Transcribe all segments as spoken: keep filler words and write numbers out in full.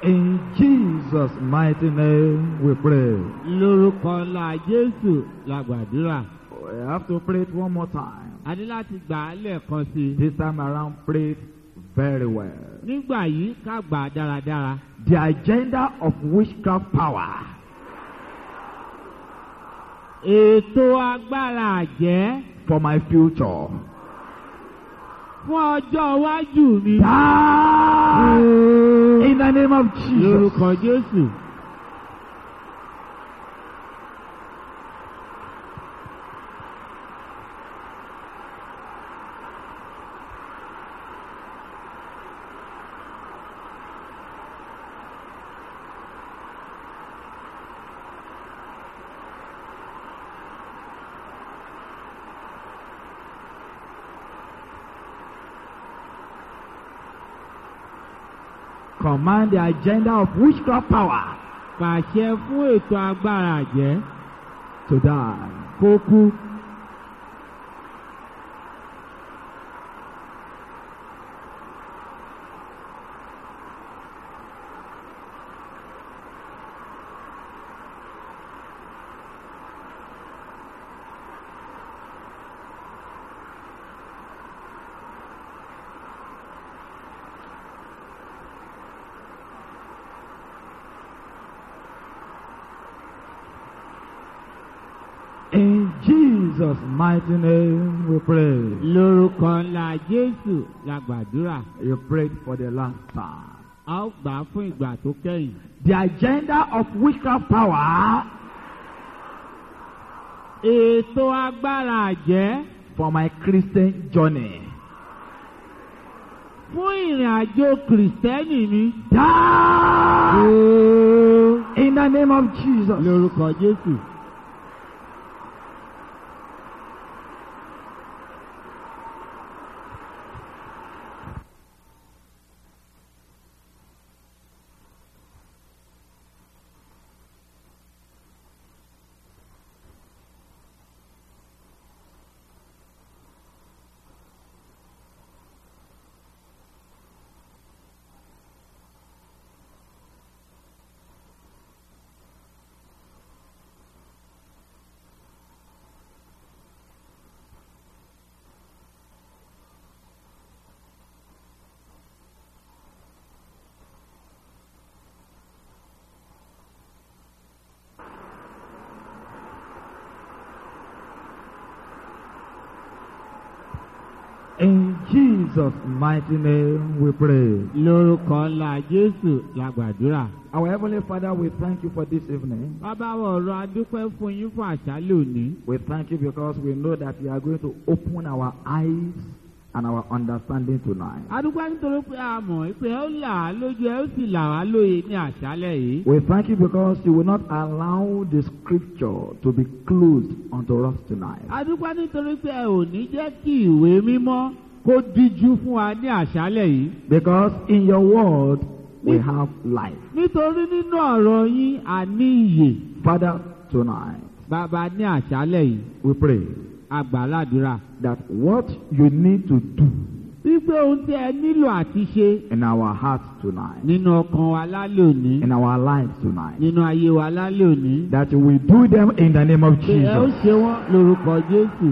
In Jesus' mighty name we pray. Lórúkọ ńlá Jésù la gbàdúrà. We have to pray it one more time. A ní láti gbà á lẹ́ẹ̀kan sí i. This time around, pray it very well. Nígbà yìí ká gbà á dáradára. The agenda of witchcraft power. Ètò agbára àjẹ́. For my future. Fún ọjọ́ iwájú mi. In the name of Jesus. Lórúkọ Jésù. Command the agenda of witchcraft power. Pàṣẹ fún ètò agbára àjẹ́. To die. Kó kú. In Jesus' mighty name we pray. Lórúkọ ńlá Jésù la gbàdúrà. You prayed for the last time. A ó gbà á fún ìgbà tó kẹ́yìn. The agenda of witchcraft power. Ètò agbára àjẹ́. For my Christian journey. Fún ìrìn àjò Kìrìsìtẹ́nì mi. Die. In the name of Jesus. Lórúkọ Jésù. In Jesus' mighty name we pray. Lórúkọ ńlá Jésù la gbàdúrà. Our Heavenly Father, we thank you for this evening. Bàbá wa ọ̀rọ̀ adúpẹ́ fún yín fún àṣálẹ́ òní. We thank you because we know that you are going to open our eyes and our understanding tonight. Adúpẹ́ nítorí pé a mọ̀ pé ó là á lójú ẹ ó sì là wá lóye ní àṣálẹ́ yìí. We thank you because you will not allow the scripture to be closed unto us tonight. Adúpẹ́ nítorí pé ẹ ò ní jẹ́ kí ìwé mímọ́ kó díjú fún wa ní àṣálẹ́ yìí. Because in your word we have life. Nítorí nínú ọ̀rọ̀ yín a ní ìyè. Father, tonight. Bàbá ní àṣálẹ́ yìí. We pray. Àgbàládùra. That what you need to do. Wípé ohun tí ẹ nílò àti ṣe. In our hearts tonight. Nínú ọkàn wa lálẹ́ òní. In our lives tonight. Nínú ayé wa lálẹ́ òní. That we do them in the name of Jesus. Ẹ ó ṣe wọ́n lórúkọ Jésù.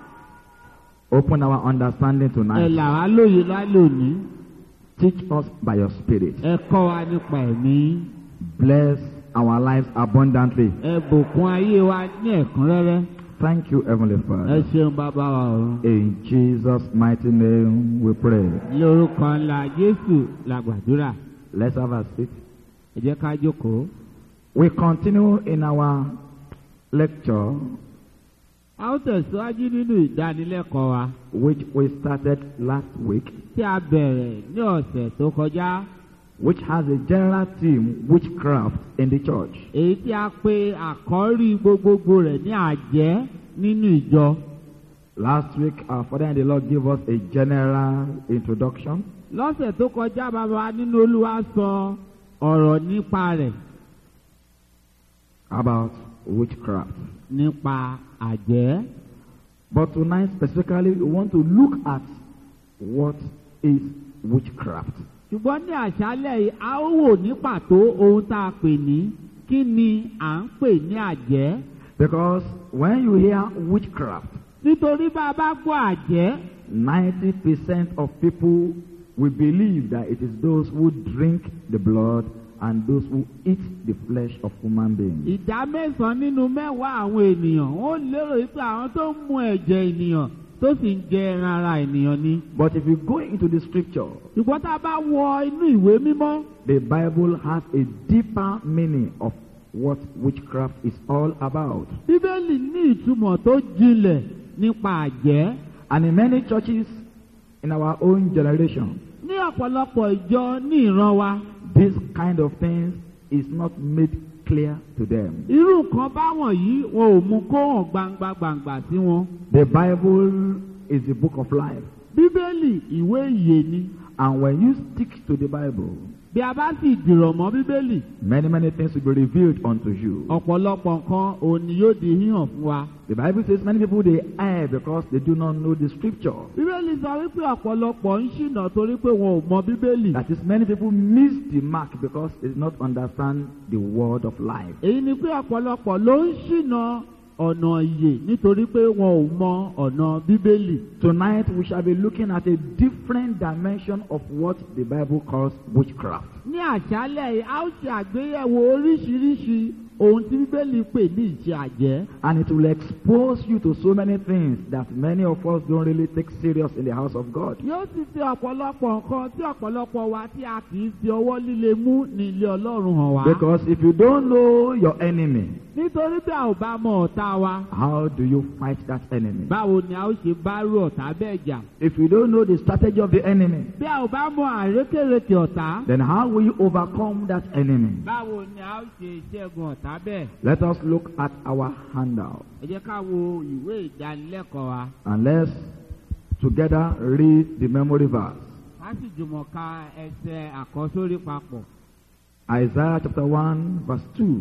Open our understanding tonight. Ẹ là wá lóye lálẹ́ òní. Teach us by your spirit. Ẹ kọ́ wa nípa ẹ̀mí. Bless our lives abundantly. Ẹ bùkún ayé wa ní ẹ̀kúnrẹ́rẹ́. Thank you, Heavenly Father. Ẹ ṣeun bàbá wa ọ̀run. In Jesus' mighty name we pray. Lórúkọ ńlá Jésù la gbàdúrà. Let's have a seat. Ẹ jẹ́ ká jókòó. We continue in our lecture. A ó tẹ̀síwájú nínú ìdánilẹ́kọ̀ọ́ wa. Which we started last week. Tí a bẹ̀rẹ̀ ní ọ̀sẹ̀ tó kọjá. Which has a general theme, witchcraft in the church. Èyí tí a pè àkọ́rí gbogbogbò rẹ̀ ní àjẹ́ nínú ìjọ. Last week our Father in the Lord gave us a general introduction. Lọ́sẹ̀ tó kọjá bàbá nínú Olúwa sọ ọ̀rọ̀ nípa rẹ̀. About witchcraft. Nípa àjẹ́. But tonight specifically we want to look at what is witchcraft. ṣùgbọ́n ní àṣálẹ̀ yìí a ó wò ní pàtó ohun tá a pè ní kí ni à ń pè ní àjẹ́. Because when you hear witchcraft, nítorí bá a bá gbọ́ àjẹ́, ninety percent of people will believe that it is those who drink the blood and those who eat the flesh of human beings. ìdá mẹ́sàn-án nínú mẹ́wàá àwọn ènìyàn ó lérò wípé àwọn tó ń mu ẹ̀jẹ̀ ènìyàn tó sì ń jẹ ẹran ara ènìyàn ni. But if you go into the scripture, ṣùgbọ́n tá a bá wọ inú ìwé mímọ́, the Bible has a deeper meaning of what witchcraft is all about. bíbélì ní ìtumọ̀ tó jinlẹ̀ nípa àjẹ́. And in many churches in our own generation, ní ọ̀pọ̀lọpọ̀ ìjọ ní ìran wa, this kind of things is not made clear to them. irú nǹkan báwọn yìí wọn ò mú kó hàn gbangba gbangba sí wọn. The Bible is the book of life. bíbélì ìwé ìyè ni. And when you stick to the Bible, bí a bá sì dìrọ̀ mọ́ bíbélì, many, many things will be revealed unto you. ọ̀pọ̀lọpọ̀ nǹkan òní yóò di híhàn fún wa. The Bible says many people, they err because they do not know the scripture. bíbélì sọ wípé ọ̀pọ̀lọpọ̀ ń ṣìnà torí pé wọn ò mọ bíbélì. That is, many people miss the mark because they do not understand the word of life. èyí ni pé ọ̀pọ̀lọpọ̀ ló ń ṣìnà ọ̀nà ìyè nítorí pé wọn ò mọ ọ̀nà bíbélì. Tonight we shall be looking at a different dimension of what the Bible calls witchcraft. ní àṣálẹ̀ yìí a ó ṣe àgbéyẹ̀wò oríṣiríṣi ohun tí bíbélì pè ní ìṣe àjẹ́. And it will expose you to so many things that many of us don't really take serious in the house of God. yóò sì fi ọ̀pọ̀lọpọ̀ nǹkan tí ọ̀pọ̀lọpọ̀ wa tí a kì í fi ọwọ́ líle mú ní ilé Ọlọ́run hàn wá. Because if you don't know your enemy, nítorí bí a ò bá mọ ọ̀tá wa, how do you fight that enemy? báwo ni a ó ṣe bá rú ọ̀tá bẹ́ẹ̀ jà? If you don't know the strategy of the enemy, bí a ò bá mọ àrékèrèkè ọ̀tá, then how will you overcome that enemy? báwo ni a ó ṣe ṣẹ́gun ọ̀tá bẹ́ẹ̀? Let us look at our handout ẹ jẹ́ ká wo ìwé ìdánilẹ́kọ̀ọ́ wa. and let's together read the memory verse. ká sì jùmọ̀ ka ẹsẹ̀ àkọ́sórí papọ̀. Isaiah chapter one verse two.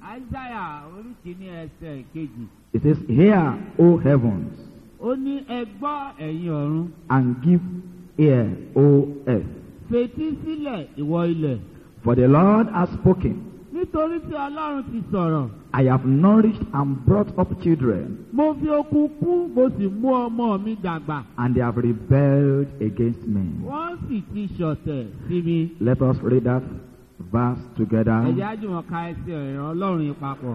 Isaiah orí kìíní ẹsẹ̀ kejì. It says, "Hear, O heavens, ó ní ẹ gbọ́ ẹ̀yin ọ̀run. and give ear, O earth. Fetí sílẹ̀ ìwọ ilẹ̀. For the Lord has spoken. nítorí tí Ọlọ́run ti sọ̀rọ̀. I have nourished and brought up children, mo fi okun kú mo sì mú ọmọ mi dàgbà. and they have rebelled against me." wọ́n sì ti ṣọ̀tẹ̀ sí mi. Let us read that verse ẹ together. jẹ́ á jùmọ̀ ka ẹsẹ̀ ìran Ọlọ́run yìí papọ̀.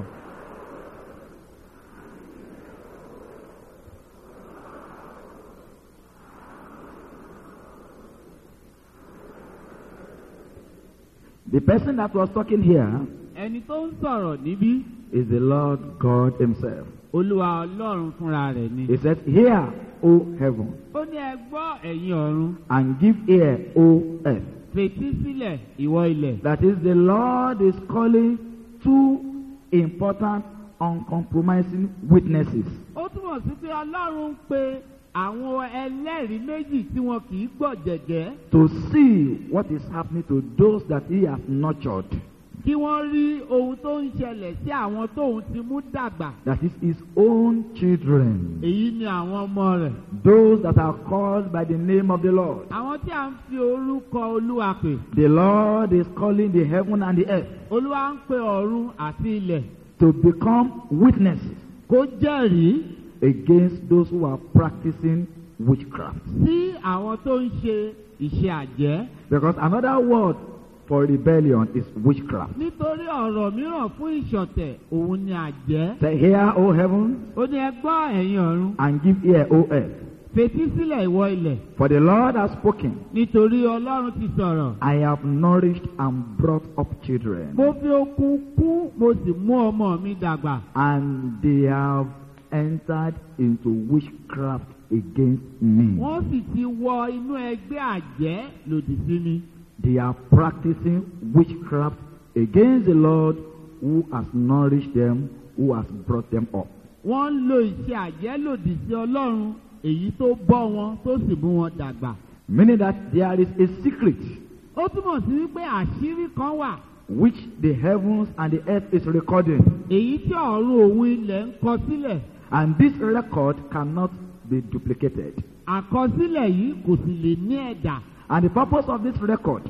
The person that was talking here ẹni tó ń sọ̀rọ̀ níbí, is the Lord God himself. Olúwa Ọlọ́run fúnra rẹ̀ ni. He said, "Hear, O heaven, ó ní ẹ gbọ́ ẹ̀yin ọ̀run. and give ear, O earth." Fetí sílẹ̀ ìwọ ilẹ̀. That is, the Lord is calling two important, uncompromising witnesses ó túmọ̀ sí pé Ọlọ́run ń pe àwọn ẹlẹ́rìí méjì tí wọn kì í gbọ́ jẹ̀gẹ́. to see what is happening to those that he has nurtured. kí wọ́n rí ohun tó ń ṣẹlẹ̀ sí àwọn tóun ti mú dàgbà. That is his own children. èyí ni àwọn ọmọ rẹ̀. Those that are called by the name of the Lord. àwọn tí a ń fi orúkọ Olúwa pè. The Lord is calling the heaven and the earth Olúwa ń pe ọ̀run àti ilẹ̀. to become witnesses kó jẹ́rìí against those who are practicing witchcraft. sí àwọn tó ń ṣe ìṣe àjẹ́. Because another word for rebellion is witchcraft. nítorí ọ̀rọ̀ mìíràn fún ìṣọ̀tẹ̀ òun ni àjẹ́. Say, "Hear, O heaven, ó ní ẹ gbọ́ ẹ̀yin ọ̀run. and give ear, O earth. fetí sílẹ̀ ìwọ ilẹ̀. For the Lord has spoken. nítorí Ọlọ́run ti sọ̀rọ̀. I have nourished and brought up children, mo fi okun kú mo sì mú ọmọ mi dàgbà. and they have entered into witchcraft against me." wọ́n sì ti wọ inú ẹgbẹ́ àjẹ́ lòdì sí mi. They are practicing witchcraft against the Lord who has nourished them, who has brought them up. wọ́n ń lo ìṣe àjẹ́ lòdì sí Ọlọ́run èyí tó bọ́ wọn tó sì mú wọn dàgbà. Meaning that there is a secret ó túmọ̀ sí wípé àṣírí kan wà. which the heavens and the earth is recording. èyí tí ọ̀run òun ilẹ̀ ń kọ sílẹ̀. And this record cannot be duplicated. àkọsílẹ̀ yìí kò sì lè ní ẹ̀dà. And the purpose of this record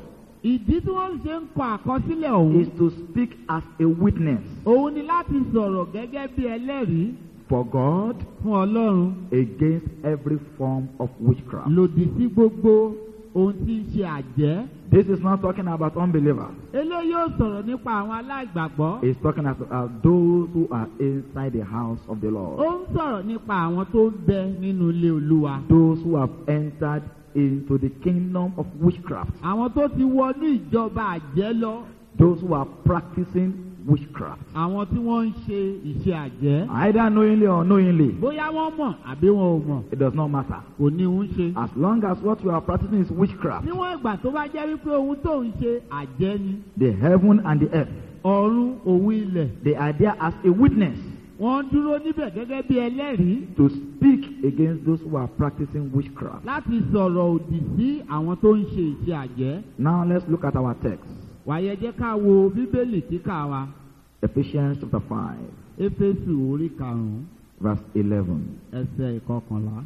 ìdí tí wọ́n ṣe ń kọ àkọsílẹ̀ ọ̀hún. is to speak as a witness òun ni láti sọ̀rọ̀ gẹ́gẹ́ bí ẹlẹ́rìí. for God fún Ọlọ́run. against every form of witchcraft. lòdì sí gbogbo ohun tí ń ṣe àjẹ́. This is not talking about unbelievers. eléyìí yóò sọ̀rọ̀ nípa àwọn aláìgbàgbọ́. It's talking about those who are inside the house of the Lord. ó ń sọ̀rọ̀ nípa àwọn tó ń bẹ nínú ilé Olúwa. Those who have entered into the kingdom of witchcraft. àwọn tó ti wọnú ìjọba àjẹ́ lọ. Those who are practicing witchcraft. àwọn tí wọ́n ń ṣe iṣẹ́ àjẹ́. Either knowingly or unknowingly. bóyá wọ́n mọ̀ àbí wọn ò mọ̀. It does not matter. kò ní ń ṣe. As long as what you are practicing is witchcraft. níwọ̀n ìgbà tó bá jẹ́ wípé ohun tó ń ṣe àjẹ́ ni. The heaven and the earth. ọ̀run òun ilẹ̀. They are there as a witness. wọ́n dúró níbẹ̀ gẹ́gẹ́ bí ẹlẹ́rìí. To speak against those who are practicing witchcraft. láti sọ̀rọ̀ òdì sí àwọn tó ń ṣe iṣẹ́ àjẹ́. Now let's look at our text. wàyẹ jẹ́ ká wo bíbélì kíkà wa. Ephesians chapter five. Éfésù orí karùn-ún. Verse eleven. ẹsẹ̀ ìkọkànlá.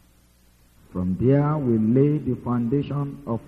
From there we lay the foundation of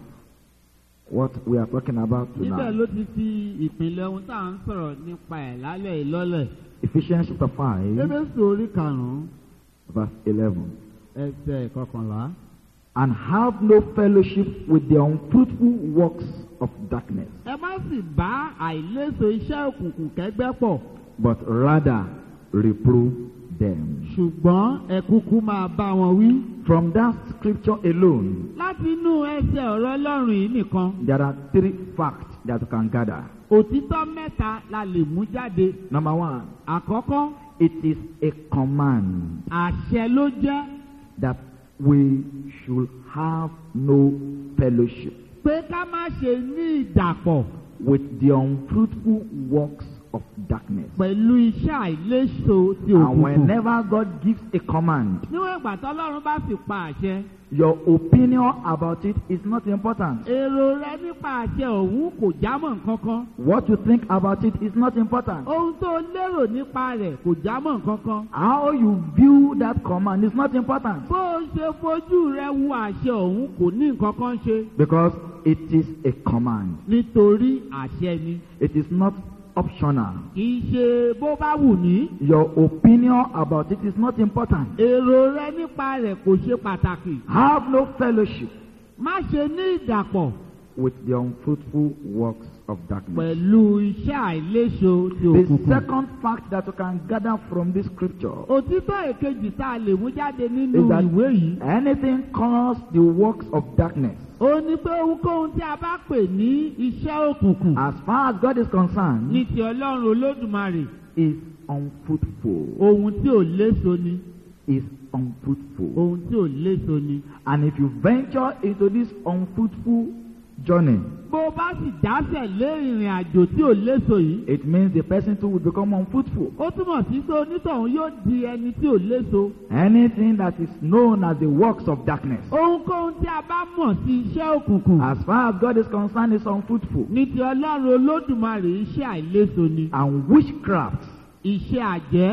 what we are talking about níbẹ̀ tonight. ló ti fi ìpìlẹ̀ ohun tá à ń sọ̀rọ̀ nípa ẹ̀ lálẹ́ ìlọ́lẹ̀. Ephesians chapter five. Éfésù orí karùn-ún. Verse eleven. ẹsẹ̀ ìkọkànlá. And have no fellowship with the unfruitful works of darkness, ẹ má sì bá àìléso iṣẹ́ òkùnkùn kẹ́gbẹ́ pọ̀. but rather reprove them. ṣùgbọ́n ẹ kúkú máa bá wọn wí. From that scripture alone, láti inú ẹsẹ̀ ọ̀rọ̀ Ọlọ́run yìí nìkan. there are three facts that you can gather. òtítọ́ mẹ́ta la lè mú jáde. Number one, àkọ́kọ́, it is a command àṣẹ ló jẹ́ that we should have no fellowship pé ká má ṣe ní ìdàpọ̀ with the unfruitful works of darkness. pẹ̀lú iṣẹ́ àìléso ti And òkùnkùn. whenever God gives a command, níwọ̀n ìgbà tọ́lọ́run bá sì pa àṣẹ. your opinion about it is not important. èrò rẹ nípa àṣẹ òun kò jámọ́ nǹkankan. What you think about it is not important. ohun tó lérò nípa rẹ̀ kò jámọ́ nǹkankan. How you view that command is not important. bó o ṣe fojú rẹ wo àṣẹ òun kò ní nǹkankan ṣe. Because it is a command. nítorí àṣẹ ni. It is not optional. kì í ṣe bó bá wù ní. Your opinion about it is not important. èrò rẹ nípa rẹ̀ kò ṣe pàtàkì. Have no fellowship má ṣe ní ìdàpọ̀ with the unfruitful works of darkness. pẹ̀lú iṣẹ́ àìléso ti The òkùnkùn. second fact that you can gather from this scripture òtítọ́ èkejì tá a lè mú jáde nínú is that ìwé yìí. anything calls the works of darkness, ó ní pé ohunkóhun tí a bá pè ní iṣẹ́ òkùnkùn as far as God is concerned, ní ti Ọlọ́run Olódùmarè, is unfruitful. ohun tí ò léso ni. Is unfruitful. ohun tí ò léso ni. And if you venture into this unfruitful journey, bó o bá sì dásẹ̀ lé ìrìn àjò tí ò léso yìí. it means the person too will become unfruitful. ó túmọ̀ sí pé onítọ̀hún yóò di ẹni tí ò léso. Anything that is known as the works of darkness, ohunkóhun tí a bá mọ̀ sí iṣẹ́ òkùnkùn. as far as God is concerned, is unfruitful. ní ti Ọlọ́run Olódùmarè iṣẹ́ àìléso ni. And witchcraft iṣẹ́ àjẹ́.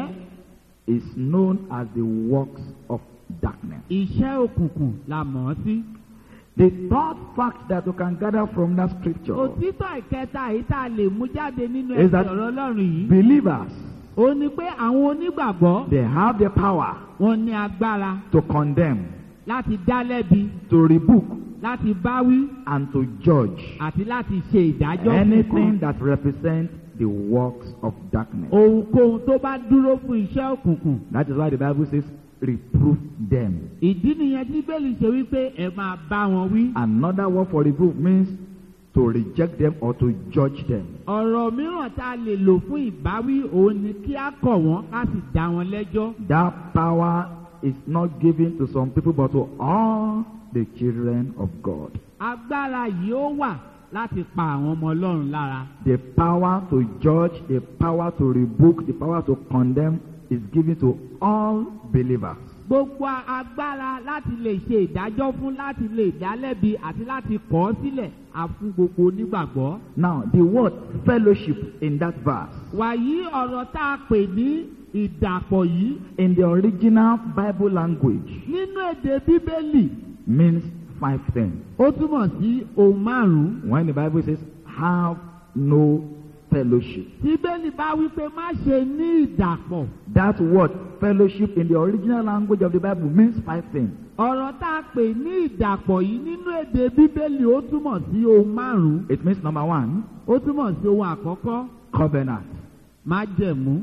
is known as the works of darkness. iṣẹ́ òkùnkùn la mọ̀ ọ́ sí. The third fact that you can gather from that scripture òtítọ́ ìkẹta yìí tá a lè mú jáde nínú is ẹsẹ̀ that ọ̀rọ̀ Ọlọ́run yìí. believers, ó ní pé àwọn onígbàgbọ́ they have the power wọn ní agbára to condemn, láti dá lẹ́bi, to rebuke, láti báwí and to judge àti láti ṣe ìdájọ́ fún anything kan. that represents the works of darkness. ohunkóhun tó bá dúró fún iṣẹ́ òkùnkùn. That is why the Bible says, reprove them. ìdí nìyẹn tí Bíbélì ṣe wípé ẹ máa bá wọn wí. Another word for reprove means to reject them or to judge them. ọ̀rọ̀ mìíràn tá a lè lò fún ìbáwí òun ni kí á kọ̀ wọ́n ká sì dá wọn lẹ́jọ́. That power is not given to some people but to all the children of God. agbára yìí ó wà láti pa àwọn ọmọ Ọlọ́run lára. The power to judge, the power to rebuke, the power to condemn is given to all believers. gbogbo agbára láti lè ṣe ìdájọ́ fún, láti lè dálẹ́bi àti láti kọ̀ ọ́ sílẹ̀ á fún gbogbo onígbàgbọ́. Now, the word fellowship in that verse, wàyí ọ̀rọ̀ tá a pè ní ìdàpọ̀ yìí in the original Bible language, nínú èdè Bíbélì means five things. Ó túmọ̀ sí ohun márùn-ún. When the Bible says, have no fellowship, Tí Bíbélì bá wí pé má ṣe ní ìdàpọ̀. that word fellowship in the original language of the Bible means five things. Ọ̀rọ̀ tá a pè ní ìdàpọ̀ yìí nínú èdè Bíbélì ó túmọ̀ sí ohun márùn-ún. It means number one, Ó túmọ̀ sí ohun àkọ́kọ́, covenant. májẹ̀mú.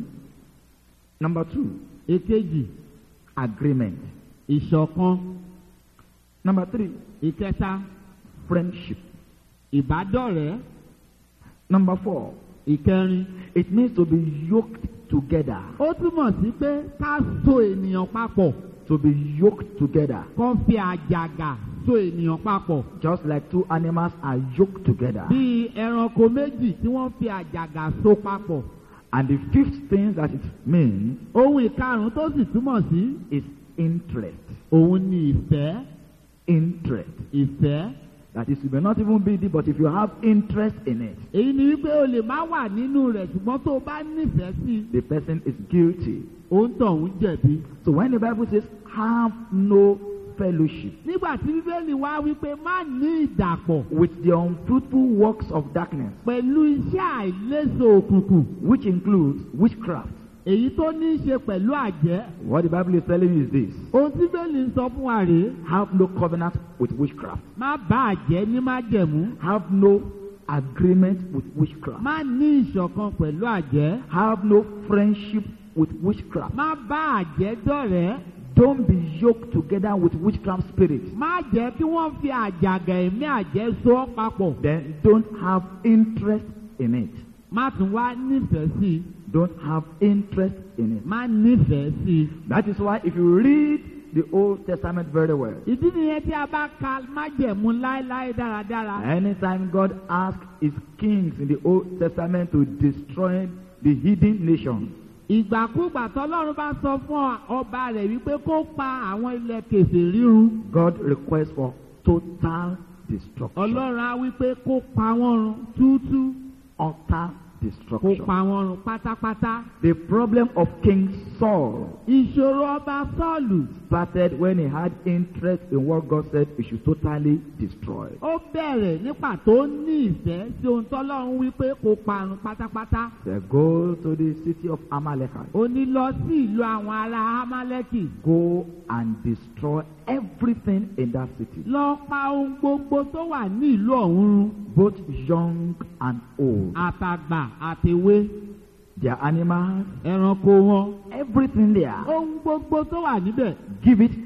Number two, Èkejì, agreement. ìṣọ̀kan. Number three, Ìkẹta, friendship. ìbádọ́rẹ̀ẹ́. Number four, Ìkẹrin, it means to be yoked together. ó túmọ̀ sí pé ká so ènìyàn papọ̀. To be yoked together. Kán fi àjàgà so ènìyàn papọ̀. Just like two animals are yoked together. Bí ẹranko méjì tí wọ́n fi àjàgà so papọ̀. And the fifth thing that it means Ohun ìkarùn-ún tó sì túmọ̀ sí is interest. òun ni ìfẹ́. Interest. Ìfẹ́. That is, you may not even be there, but if you have interest in it, Èyí ni wípé o lè má wà nínú rẹ̀ ṣùgbọ́n tó o bá nífẹ̀ẹ́ sí i, the person is guilty. òun tọ̀hún jẹ̀bi. So when the Bible says, have no fellowship Nígbà tí Bíbélì wá wípé má ní ìdàpọ̀ with the unfruitful works of darkness, pẹ̀lú iṣẹ́ àìléso òkùnkùn, which includes witchcraft. èyí tó ní í ṣe pẹ̀lú àjẹ́. What the Bible is telling you is this: Ohun tí Bíbélì ń sọ fún wa rèé, have no covenant with witchcraft. má bá àjẹ́ ní májẹ̀mú. Have no agreement with witchcraft. Má ní ìṣọ̀kan pẹ̀lú àjẹ́. Have no friendship with witchcraft. Má bá àjẹ́ dọ̀rẹ́. Don't be yoked together with witchcraft spirits. Má jẹ́ kí wọ́n fi àjàgà ẹ̀mí àjẹ́ so ọ́ papọ̀. Then don't have interest in it. Má tún wá nífẹ̀ẹ́ sí i. Don't have interest in it. Má nífẹ̀ẹ́ sí i. That is why if you read the Old Testament very well, Ìdí nìyẹn tí a bá ka májẹ̀mú láéláé dáradára. anytime God asked his kings in the Old Testament to destroy the hidden nations, Ìgbàkúgbà tọ́lọ́run bá sọ fún ọba rẹ̀ wípé kó pa àwọn ilẹ̀ kèfèrí run. God requests for total destruction. Ọlọ́run á wípé kó pa wọ́n run túútúú. Utter Kó destruction. pa wọ́n run pátápátá. The problem of King Saul Ìṣòro ọba Sọ́ọ̀lù started when he had interest in what God said he should totally destroy. ó bẹ̀rẹ̀ nípa tó ní ìfẹ́ sí ohun tọ́lọ́run wípé kó parun pátápátá. They go to the city of Amalek. Ó ní lọ sí ìlú àwọn ará Amálẹ́kì. Go and destroy everything in that city, Lọ pa ohun gbogbo tó wà ní ìlú ọ̀hún run. both young and old. Àtàgbà àtèwe, Their animals, ẹranko wọn. everything there. Ohun gbogbo tó wà níbẹ̀. Give it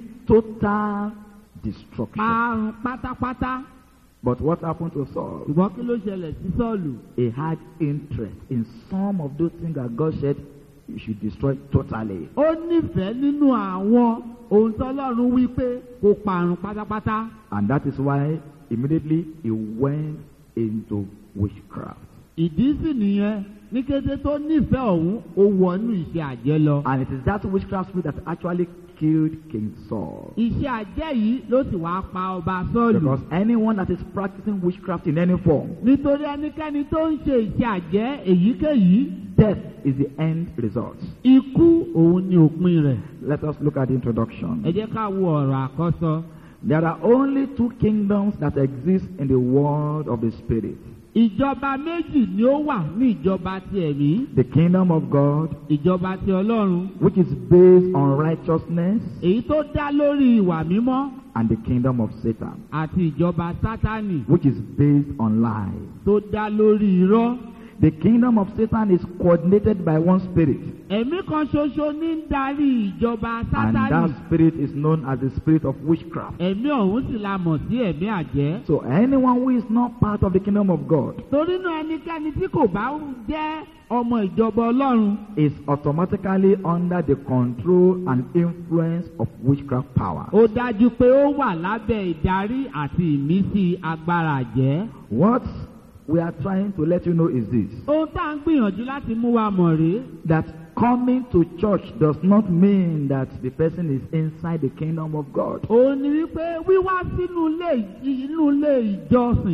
total destruction. Parun pátápátá. But what happened to Saul? Ṣùgbọ́n kí ló ṣẹlẹ̀ sí Sọ́ọ̀lù? He had interest in some of those things that God said you should destroy totally. Ó nífẹ̀ẹ́ nínú àwọn ohun tọ́lọ́run wí pé kó parun pátápátá. And that is why immediately he went into witchcraft. Ìdí sì nìyẹn ní kété tó nífẹ̀ẹ́ ọ̀hún ó wọnú iṣẹ́ àjẹ́ lọ. And it is that witchcraft spirit that actually killed King Saul. Iṣẹ́ àjẹ́ yìí ló sì wá pa ọba Sọ́ọ̀lù. Because anyone that is practicing witchcraft in any form, Nítorí ẹnikẹ́ni tó ń ṣe iṣẹ́ àjẹ́ èyíkéyìí, death is the end result. ikú òun ni òpin rẹ̀. Let us look at the introduction. Ẹ jẹ́ ká wo ọ̀rọ̀ àkọ́sọ. There are only two kingdoms that exist in the world of the spirit. Ìjọba méjì ni ó wà ní ìjọba ti ẹ̀mí. The kingdom of God, Ìjọba ti Ọlọ́run. which is based on righteousness, Èyí tó dá lórí ìwà mímọ́ and the kingdom of Satan, àti ìjọba Sátánì which is based on lies. tó dá lórí irọ́. The kingdom of Satan is coordinated by one spirit, Ẹ̀mí kan ṣoṣo ní ń darí ìjọba and Sátánì. that spirit is known as the spirit of witchcraft. Ẹ̀mí ọ̀hún sì la mọ̀ sí ẹ̀mí àjẹ́. So anyone who is not part of the kingdom of God Torí náà ẹnikẹ́ni tí kò bá jẹ́ ọmọ ìjọba Ọlọ́run is automatically under the control and influence of witchcraft power. ó dájú pé ó wà lábẹ́ ìdarí àti ìmísí agbára àjẹ́. What we are trying to let you know is this: Ohun tá à ń gbìyànjú láti mú wa mọ̀ rèé. that coming to church does not mean that the person is inside the kingdom of God. Òun ni wípé wíwá sínú ilé inú ilé ìjọsìn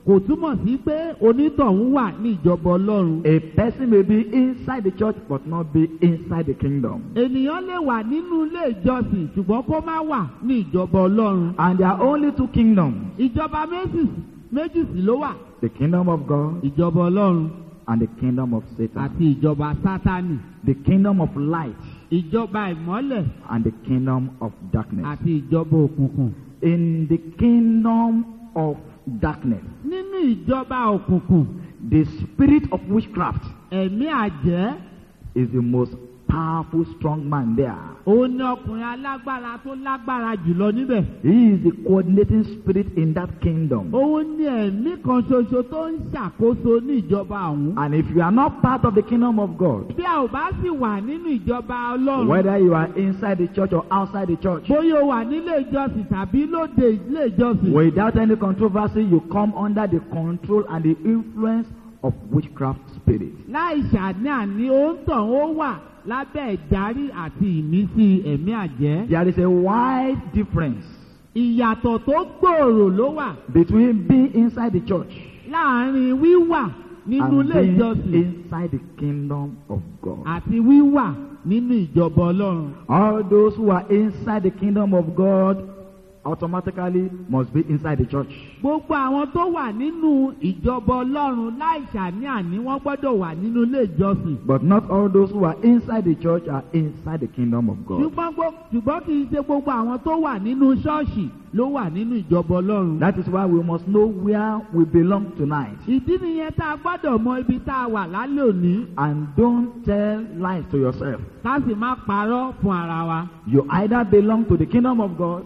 kò túmọ̀ sí pé onítọ̀hún wà ní ìjọba Ọlọ́run. A person may be inside the church but not be inside the kingdom. Ènìyàn lè wà nínú ilé ìjọsìn ṣùgbọ́n kó má wà ní ìjọba Ọlọ́run. And there are only two kingdoms. Ìjọba méjì méjì sì ló wà. The kingdom of God Ìjọba Ọlọ́run and the kingdom of Satan. àti ìjọba Sátánì. The kingdom of light Ìjọba ìmọ́lẹ̀ and the kingdom of darkness. àti ìjọba òkùnkùn. In the kingdom of darkness, Nínú ìjọba òkùnkùn, the spirit of witchcraft ẹ̀mí àjẹ́ is the most powerful, strong man there. òun ni ọkùnrin alágbára tó lágbára jùlọ níbẹ̀. He is the coordinating spirit in that kingdom. Òun ni ẹ̀mí kan ṣoṣo tó ń ṣàkóso ní ìjọba ọ̀hún. And if you are not part of the kingdom of God, Bí a ò bá sì wà nínú ìjọba Ọlọ́run, whether you are inside the church or outside the church, bóyá o wà nílé ìjọsìn tàbí lóde ilé ìjọsìn, without any controversy, you come under the control and the influence of witchcraft spirit. láì ṣàní-àní òǹtàn ó wà lábẹ́ ìdarí àti ìmísí ẹ̀mí àjẹ́. There is a wide difference Ìyàtọ̀ tó gbòòrò ló wà between being inside the church láàárín wíwà nínú and ilé being ìjọsìn inside the kingdom of God. àti wíwà nínú ìjọba Ọlọ́run. All those who are inside the kingdom of God automatically must be inside the church. Gbogbo àwọn tó wà nínú ìjọba Ọlọ́run láì ṣàní-àní wọ́n gbọ́dọ̀ wà nínú ilé ìjọsìn. But not all those who are inside the church are inside the kingdom of God. Ṣùgbọ́n gbó- ṣùgbọ́n kì í ṣe gbogbo àwọn tó wà nínú ṣọ́ọ̀ṣì ló wà nínú ìjọba Ọlọ́run. That is why we must know where we belong tonight. Ìdí nìyẹn tá a gbọ́dọ̀ mọ ibi tá a wà lálẹ́ òní. And don't tell lies to yourself. Ká sì má parọ́ fún ara wa. You either belong to the kingdom of God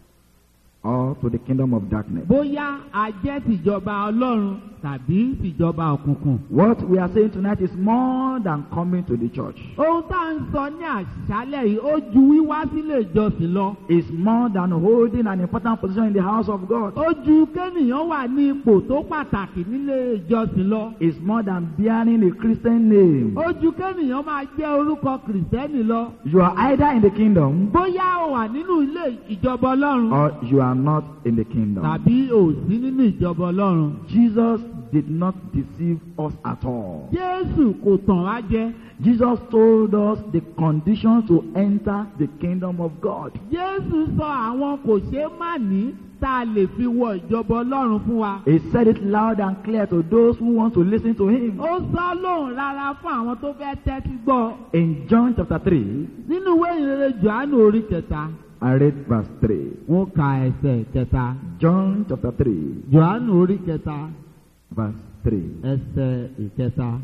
or to the kingdom of darkness. Bóyá a jẹ́ tìjọba Ọlọ́run tàbí tìjọba òkùnkùn. What we are saying tonight is more than coming to the church. Ohun tá à ń sọ ní àṣálẹ̀ yìí ó ju wíwá sílé ìjọsìn lọ. It's more than holding an important position in the house of God. Ó ju kéèyàn wà ní ipò tó pàtàkì nílé ìjọsìn lọ. It's more than bearing a Christian name. Ó ju kéèyàn máa jẹ́ orúkọ Kìrìsìtẹ́nì lọ. You are either in the kingdom Bóyá o wà nínú ilé ìjọba Ọlọ́run or you are not in the kingdom. tàbí o sí nínú ìjọba Ọlọ́run. Jesus did not deceive us at all. Jésù kò tàn wá jẹ. Jesus told us the conditions to enter the kingdom of God. Jésù sọ àwọn kò ṣeé má ní tá a lè fi wọ ìjọba Ọlọ́run fún wa. He said it loud and clear to those who want to listen to him. Ó sọ lóhùn rárá fún àwọn tó fẹ́ tẹ́tí gbọ́. In John chapter three, Nínú ìwé ìrere Jòhánù orí kẹta, I read verse three. wọ́n ka ẹsẹ̀ kẹta. John chapter three, Jòhánù orí kẹta, verse three. ẹsẹ̀ ìkẹta.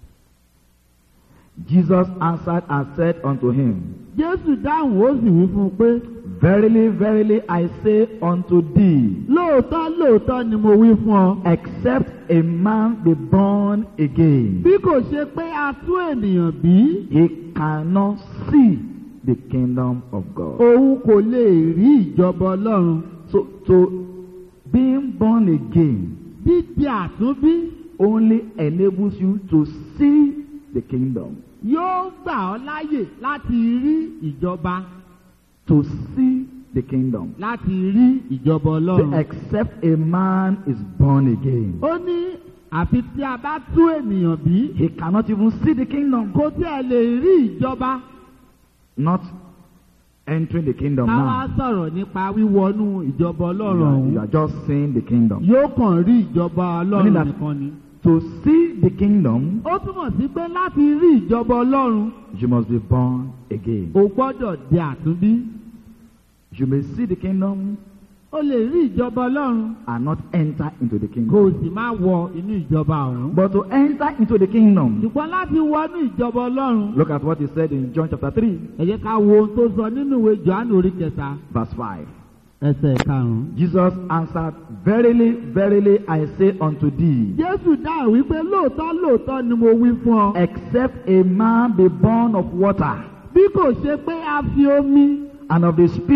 Jesus answered and said unto him, Jésù dáhùn ó sì wí fún un pé, Verily, verily, I say unto thee, lóòótọ́ lóòótọ́ ni mo wí fún ọ. except a man be born again, Bí kò ṣe pé a tún ènìyàn bí, he cannot see the kingdom of God. òun kò lè rí ìjọba Ọlọ́run. So, so being born again Dídi àtúnbí only enables you to see the kingdom, yóò gbà ọ́ láyè láti rí ìjọba, to see the kingdom. láti rí ìjọba So, Ọlọ́run. except a man is born again, Ó ní àfi tí a bá tún ènìyàn bí, he cannot even see the kingdom. kò tí ẹ lè rí ìjọba. Not entering the kingdom Ká wá now. sọ̀rọ̀ nípa wíwọnú ìjọba You Ọlọ́run are, you ọ̀hún. are just seeing the kingdom. Yóò kàn rí ìjọba Ọlọ́run Meaning that- nìkan ni. To see the kingdom, Ó túmọ̀ sí pé láti rí ìjọba Ọlọ́run, you must be born again. o gbọ́dọ̀ di àtúnbí. You may see the kingdom O lè rí ìjọba Ọlọ́run and not enter into the kó o kingdom. sì má wọ inú ìjọba ọ̀hún. But to enter into the kingdom, Ṣùgbọ́n láti wọnú ìjọba Ọlọ́run, look at what he said in John chapter three, ẹ jẹ́ ká wo ohun tó sọ nínú ìwé Jòhánù orí kẹta, verse five. ẹsẹ̀ karùn-ún. Jesus answered, Verily, verily, I say unto thee, Jésù dáhùn wípé lóòótọ́ lóòótọ́ ni mo wí fún ọ. except a man be born of water Bí kò ṣe pé a fi omi and of the Spirit,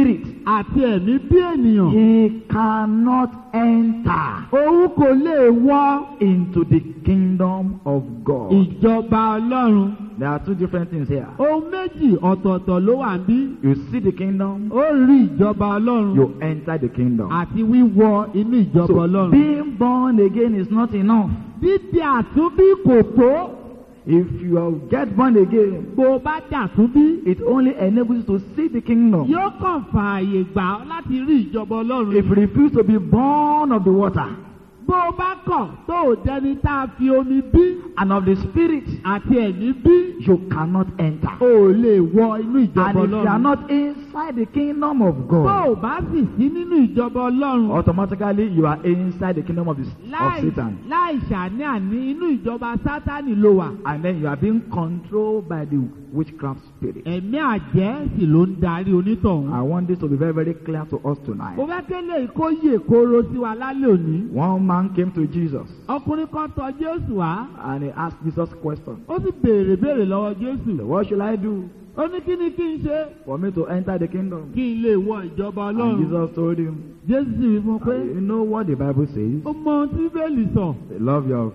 àti ẹ̀mí bí ènìyàn. he cannot enter Òun kò lè wọ into the kingdom of God. ìjọba Ọlọ́run. There are two different things here. Ohun méjì ọ̀tọ̀ọ̀tọ̀ ló wà níbí. You see the kingdom, Ó rí ìjọba Ọlọ́run you enter the kingdom. àti wíwọ inú ìjọba So Ọlọ́run. being born again is not enough. Dídí àtúnbí kò tó. If you are- get born again, Bó o bá dàtúnbí, it only enables you to see the kingdom. yóò kàn fààyè gbà ọ́ láti rí ìjọba Ọlọ́run. If you refuse to be born of the water Bó o bá kọ̀ tó o jẹni tá a fi omi bí and of the spirit, àti ẹ̀mí bí, you cannot enter. o ò lè wọ inú And ìjọba if you are Ọlọ́run. not inside the kingdom of Bó God, o bá sì sí nínú ìjọba Ọlọ́run, automatically you are inside the kingdom of, the, of láì Satan. láì ṣàní-àní inú ìjọba Sátánì ló wà. And then you are being controlled by the witchcraft spirit. Ẹ̀mí àjẹ́ sì ló ń darí onítọ̀hún. I want this to be very, very clear to us tonight. Mo fẹ́ kélé kó yè kóró sí wa lálẹ́ òní. One man came to Jesus Ọkùnrin kan tọ̀ Jésù wá, and he asked Jesus a question. ó sì béèrè béèrè lọ́wọ́ Jésù. What should I do Ó ní kí ni kí n ṣe for me to enter the kingdom? kí n lè wọ ìjọba And Ọlọ́run. Jesus told him, Jésù sì wí fún un pé you know what the Bible says? ó mọ ohun tí Bíbélì sọ. Love your,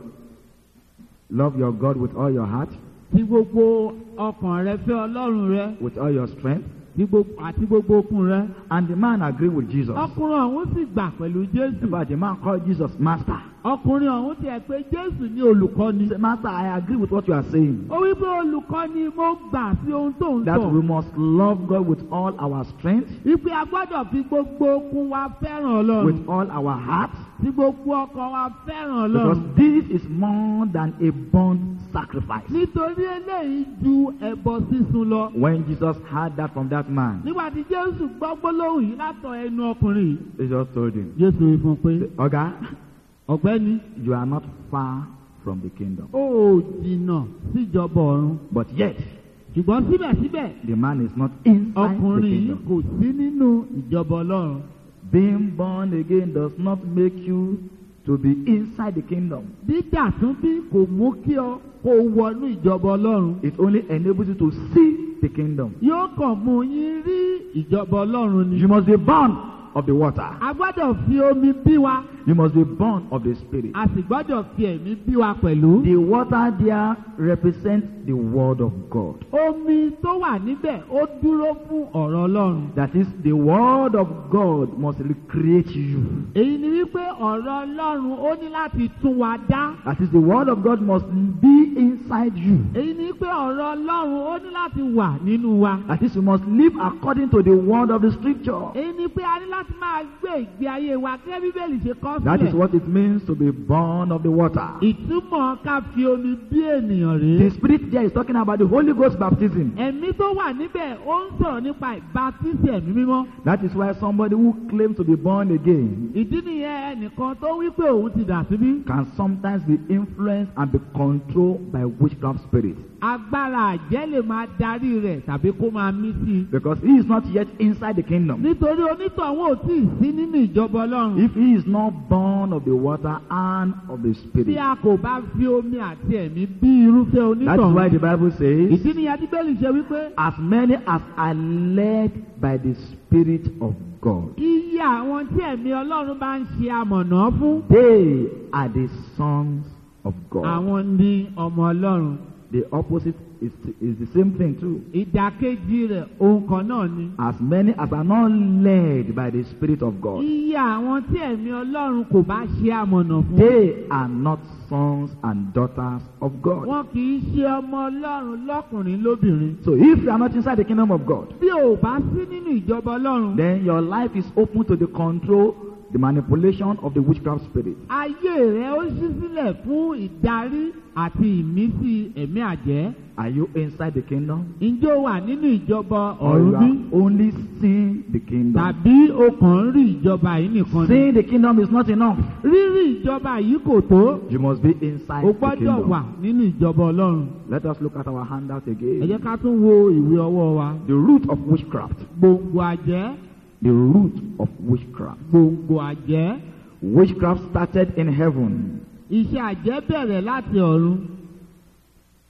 love your God with all your heart, Tí gbogbo ọkàn rẹ fẹ́ Ọlọ́run rẹ with all your strength. tí gbogbo- àti gbogbo okun rẹ. And the man agreed with Jesus. Ọkùnrin ọ̀hún sì gbà pẹ̀lú Jésù. But the man called Jesus Master. Ọkùnrin ọ̀hún tiẹ̀ pé Jésù ní olùkọ́ni. He said, Master, I agree with what you are saying. Ó wí pé olùkọ́ni mo gbà sí ohun tó ń That we sọ. must love God with all our strength, Wípé a gbọ́dọ̀ fi gbogbo okun wa fẹ́ràn Ọlọ́run. with all our heart, Tí gbogbo ọkàn wa fẹ́ràn because Ọlọ́run. this is more than a burnt sacrifice. Nítorí eléyìí ju ẹbọ sísun lọ. When Jesus heard that from that man, Nígbà tí Jésù gbọ́ gbólóhùn yìí látọ̀ ẹnu ọkùnrin yìí. Jesus told him, Jésù wí fún un pé Oga, ọ̀gbẹ́ni you are not far from the kingdom. ó jìnnà síjọba ọ̀run. But yet, Ṣùgbọ́n síbẹ̀síbẹ̀ the man is not inside the ọkùnrin yìí kingdom. kò sí nínú ìjọba Ọlọ́run. Being born again does not make you to be inside the kingdom. Dídà tún bí kò mú kí ọ kó wọnú ìjọba Ọlọ́run. It only enables you to see the kingdom. Yóò kàn mú yín rí ìjọba Ọlọ́run ni. You must be born of the water. A gbọ́dọ̀ fi omi bí wa. You must be born of the spirit. A sì gbọ́dọ̀ fi ẹ̀mí bí wa pẹ̀lú. The water there represents the word of God. Omi tó wà níbẹ̀ ó dúró fún ọ̀rọ̀ Ọlọ́run. That is, the word of God must recreate you. Èyí ni wípé ọ̀rọ̀ Ọlọ́run ó ní láti tún wa dá. That is, the word of God must be inside you. Èyí ni wípé ọ̀rọ̀ Ọlọ́run ó ní láti wà nínú wa. That is, you must live according to the word of the scripture. Èyí ni pé a ní láti máa gbé ìgbé ayé wa kí Bíbélì ṣe kọ That is sílẹ̀. what it means to be born of the water. Ìtumọ̀ ká fi omi bí ènìyàn rèé. The spirit there is talking about the Holy Ghost baptism. Ẹ̀mí tó wà níbẹ̀ ó ń sọ̀rọ̀ nípa ìbátísí ẹ̀mí mímọ́. That is why somebody who claims to be born again Ìdí nìyẹn ẹnìkan tó wí pé òun ti dà síbí. can sometimes be influenced and be controlled by witchcraft spirits. Agbára àjẹ́ lè máa darí rẹ̀ tàbí kó máa mí sí i. Because he is not yet inside the kingdom. Nítorí onítọ̀hún ò tí ì sí nínú ìjọba Ọlọ́run. If he is not born of the water and of the Bí spirit. a kò bá fi omi àti ẹ̀mí bí irúfẹ́ That is why the onítọ̀hún. Bible says, Ìdí nìyẹn Bíbélì ṣe wípé as many as are led by the Spirit of God, iye àwọn tí ẹ̀mí Ọlọ́run bá ń ṣe amọ̀nà fún. they are the sons of God. Àwọn ni ọmọ Ọlọ́run. The opposite is, is the same thing too. Ìdàkejì rẹ̀ ohun kan náà ni. As many as are not led by the Spirit of God, Iye àwọn tí ẹ̀mí Ọlọ́run kò bá ṣe amọ̀nà fún. they are not sons and daughters of God. Wọn kì í ṣe ọmọ Ọlọ́run lọ́kùnrin lóbìnrin. So if you are not inside the kingdom of God, Bí o bá sí nínú ìjọba Ọlọ́run, then your life is open to the control, the manipulation of the witchcraft spirit. ayé rẹ̀ ó ṣí sílẹ̀ fún ìdarí àti ìmísí ẹ̀mí àjẹ́. Are you inside the kingdom? Ǹjẹ́ o wà nínú ìjọba Or you ọ̀run bí? are only seeing the kingdom? Tàbí o kàn ń rí ìjọba yìí nìkan ni? Seeing the kingdom is not enough. Rírí ìjọba yìí kò tó. You must be inside O the gbọ́dọ̀ wà kingdom. nínú ìjọba Ọlọ́run. Let us look at our handout Ẹ jẹ́ again. ká tún wo ìwé ọwọ́ wa. The root of witchcraft. Gbòǹgbò àjẹ́. The root of witchcraft. Gbòǹgbò àjẹ́. Witchcraft started in heaven. Iṣẹ́ àjẹ́ bẹ̀rẹ̀ láti ọ̀run.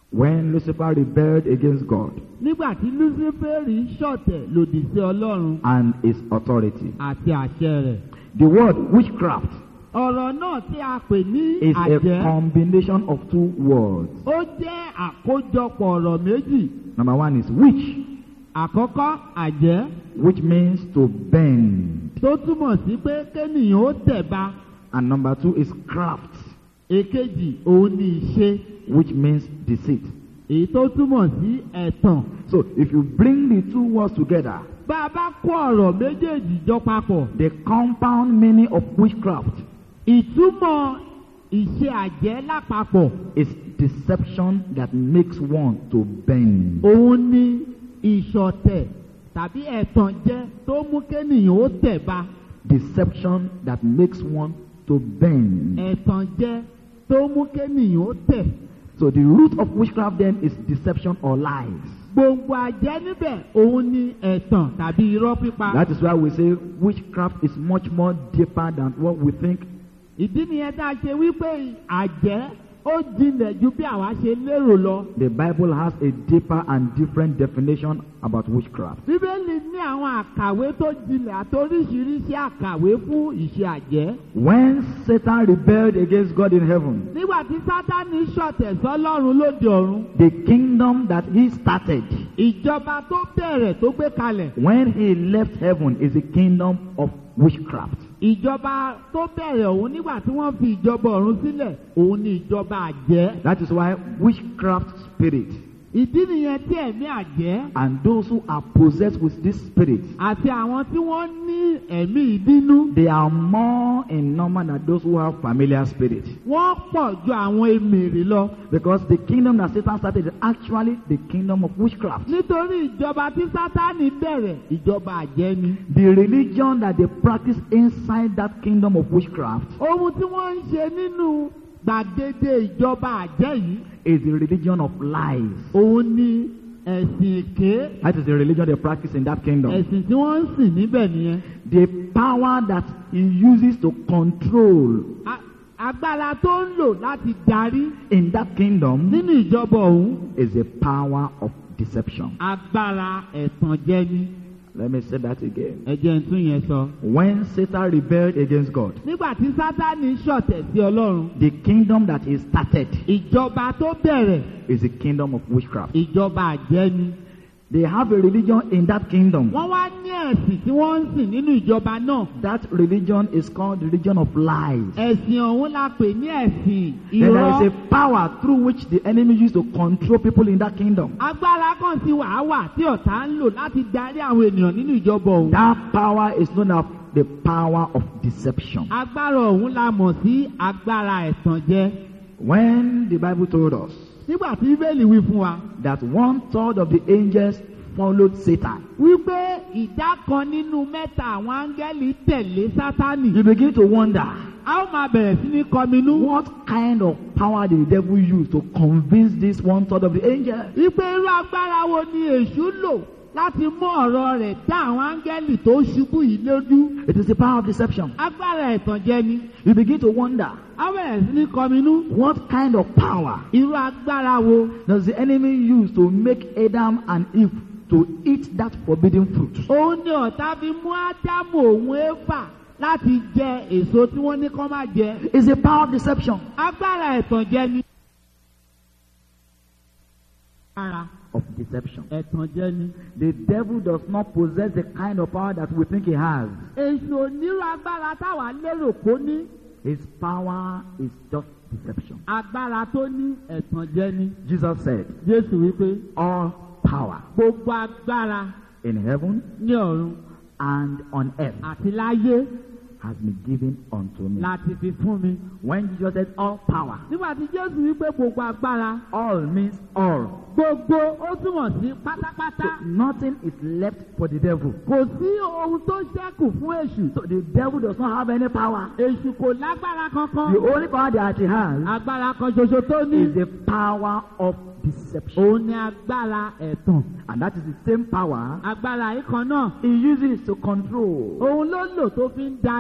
When Lucifer rebelled against God nígbà tí Lúsíférì ṣọ̀tẹ̀ lòdì sí Ọlọ́run and his authority. àti àṣẹ rẹ̀. The word witchcraft ọ̀rọ̀ náà tí a pè ní is a àjẹ́ combination of two words. ó jẹ́ àkójọpọ̀ ọ̀rọ̀ méjì. Number one is witch, àkọ́kọ́ àjẹ́ which means to bend. tó túmọ̀ sí pé kéèyàn ó tẹ̀ba. And number two is craft, èkejì òun ni ìṣe which means deceit. èyí tó túmọ̀ sí ẹ̀tàn. So if you bring the two words together, bá a bá kó ọ̀rọ̀ méjèèjì jọ papọ̀, the compound meaning of witchcraft ìtumọ̀ ìṣe àjẹ́ lápapọ̀ is deception that makes one to bend. òun ni ìṣọ̀tẹ̀ tàbí ẹ̀tàn jẹ́ tó mú kéèyàn ó tẹ̀ba. Deception that makes one to bend. ẹ̀tàn jẹ́ tó mú kéèyàn ó tẹ̀. So the root of witchcraft then is deception or lies. gbòǹgbò àjẹ́ níbẹ̀ òun ni ẹ̀tàn tàbí irọ́ pípa. That is why we say witchcraft is much more deeper than what we think. ìdí nìyẹn tá a ṣe wípé àjẹ́ ó jinlẹ̀ ju bí àwa ṣe lérò lọ. The Bible has a deeper and different definition about witchcraft. Bíbélì ní àwọn àkàwé tó jinlẹ̀ àti oríṣiríṣi àkàwé fún ìṣe àjẹ́. When Satan rebelled against God in heaven, nígbà tí Sátánì ṣọ̀tẹ̀ sọ́lọ́run lóde ọ̀run, the kingdom that he started ìjọba tó bẹ̀rẹ̀ tó gbé kalẹ̀. when he left heaven is the kingdom of witchcraft. ìjọba tó bẹ̀rẹ̀ òun nígbà tí wọ́n fi ìjọba ọ̀run sílẹ̀ òun ni ìjọba àjẹ́. That is why witchcraft spirit ìdí nìyẹn tí ẹ̀mí àjẹ́ and those who are possessed with this spirit, àti àwọn tí wọ́n ní ẹ̀mí ìbínú, they are more in number than those who have familiar spirit. wọ́n pọ̀ ju àwọn emèrè lọ. Because the kingdom that Satan started is actually the kingdom of witchcraft. nítorí ìjọba tí Sátánì bẹ̀rẹ̀ ìjọba àjẹ́ ni. The religion that they practice inside that kingdom of witchcraft ohun tí wọ́n ń ṣe nínú gbàgede ìjọba àjẹ́ yìí is the religion of lies. òun ni ẹ̀sìn èké. That is the religion they practice in that kingdom. ẹ̀sìn tí wọ́n ń sìn níbẹ̀ nìyẹn. The power that he uses to control A- agbára tó ń lò láti darí in that kingdom nínú ìjọba òun is the power of deception. agbára ẹ̀tànjẹ ni. Let me say that again. ẹ jẹ́ n tún yẹn sọ. When Satan rebelled against God, nígbà tí Sátánì ṣọ̀tẹ̀ sí Ọlọ́run, the kingdom that he started ìjọba tó bẹ̀rẹ̀ is the kingdom of witchcraft. ìjọba àjẹ́ ni. They have a religion in that kingdom. wọ́n wá ní ẹ̀sìn tí wọ́n ń sìn nínú ìjọba náà. That religion is called the religion of lies. ẹ̀sìn ọ̀hún la pè ní ẹ̀sìn Then there irọ́. is a power through which the enemy used to control people in that kingdom. agbára kan sí wàá wà tí ọ̀tá ń lò láti darí àwọn ènìyàn nínú ìjọba ọ̀hún. That power is known as the power of deception. agbára ọ̀hún la mọ̀ sí agbára ẹ̀tànjẹ. When the Bible told us nígbà tí Bíbélì wí fún wa that one third of the angels followed Satan, wípé ìdá kan nínú mẹ́ta àwọn áńgẹ́lì tẹ̀lé Sátánì, you begin to wonder a ó máa bẹ̀rẹ̀ sí ní kọminú. what kind of power did the devil use to convince this one third of the angels. wípé irú agbára wo ni èṣù lò láti mú ọ̀rọ̀ rẹ̀ dá àwọn áńgẹ́lì tó ṣubú yìí lójú. It is the power of deception. agbára ẹ̀tànjẹ ni. You begin to wonder a bẹ̀rẹ̀ sí ní kọminú. what kind of power irú agbára wo does the enemy use to make Adam and Eve to eat that forbidden fruit. òun ni ọ̀tá fi mú Ádámù òun Éfà láti jẹ èso tí wọ́n ní kó má jẹ. It's a power of deception. agbára ẹ̀tànjẹ ni. agbára Of deception. ẹ̀tànjẹ ni. The devil does not possess the kind of power that we think he has. èṣù onírú agbára táwa lérò kó ní. His power is just deception. agbára tó ní ẹ̀tànjẹ ni. Jesus said, Jésù wípé all power gbogbo agbára in heaven ní ọ̀run and on earth àti láyé has been given unto me. láti fi fún mi. When Jesus said all power, nígbà tí Jésù wípé gbogbo agbára, all means all. gbogbo ó túmọ̀ sí pátápátá. So nothing is left for the devil. kò sí ohun tó ṣẹ́kù fún èṣù. So the devil does not have any power. èṣù kò lágbára kankan. The only power that he has agbára kan ṣoṣo tó ní. is the power of deception. òun ni agbára ẹ̀tàn. And that is the same power agbára yìí kan náà. he uses to control òun ló lò tó fi ń darí.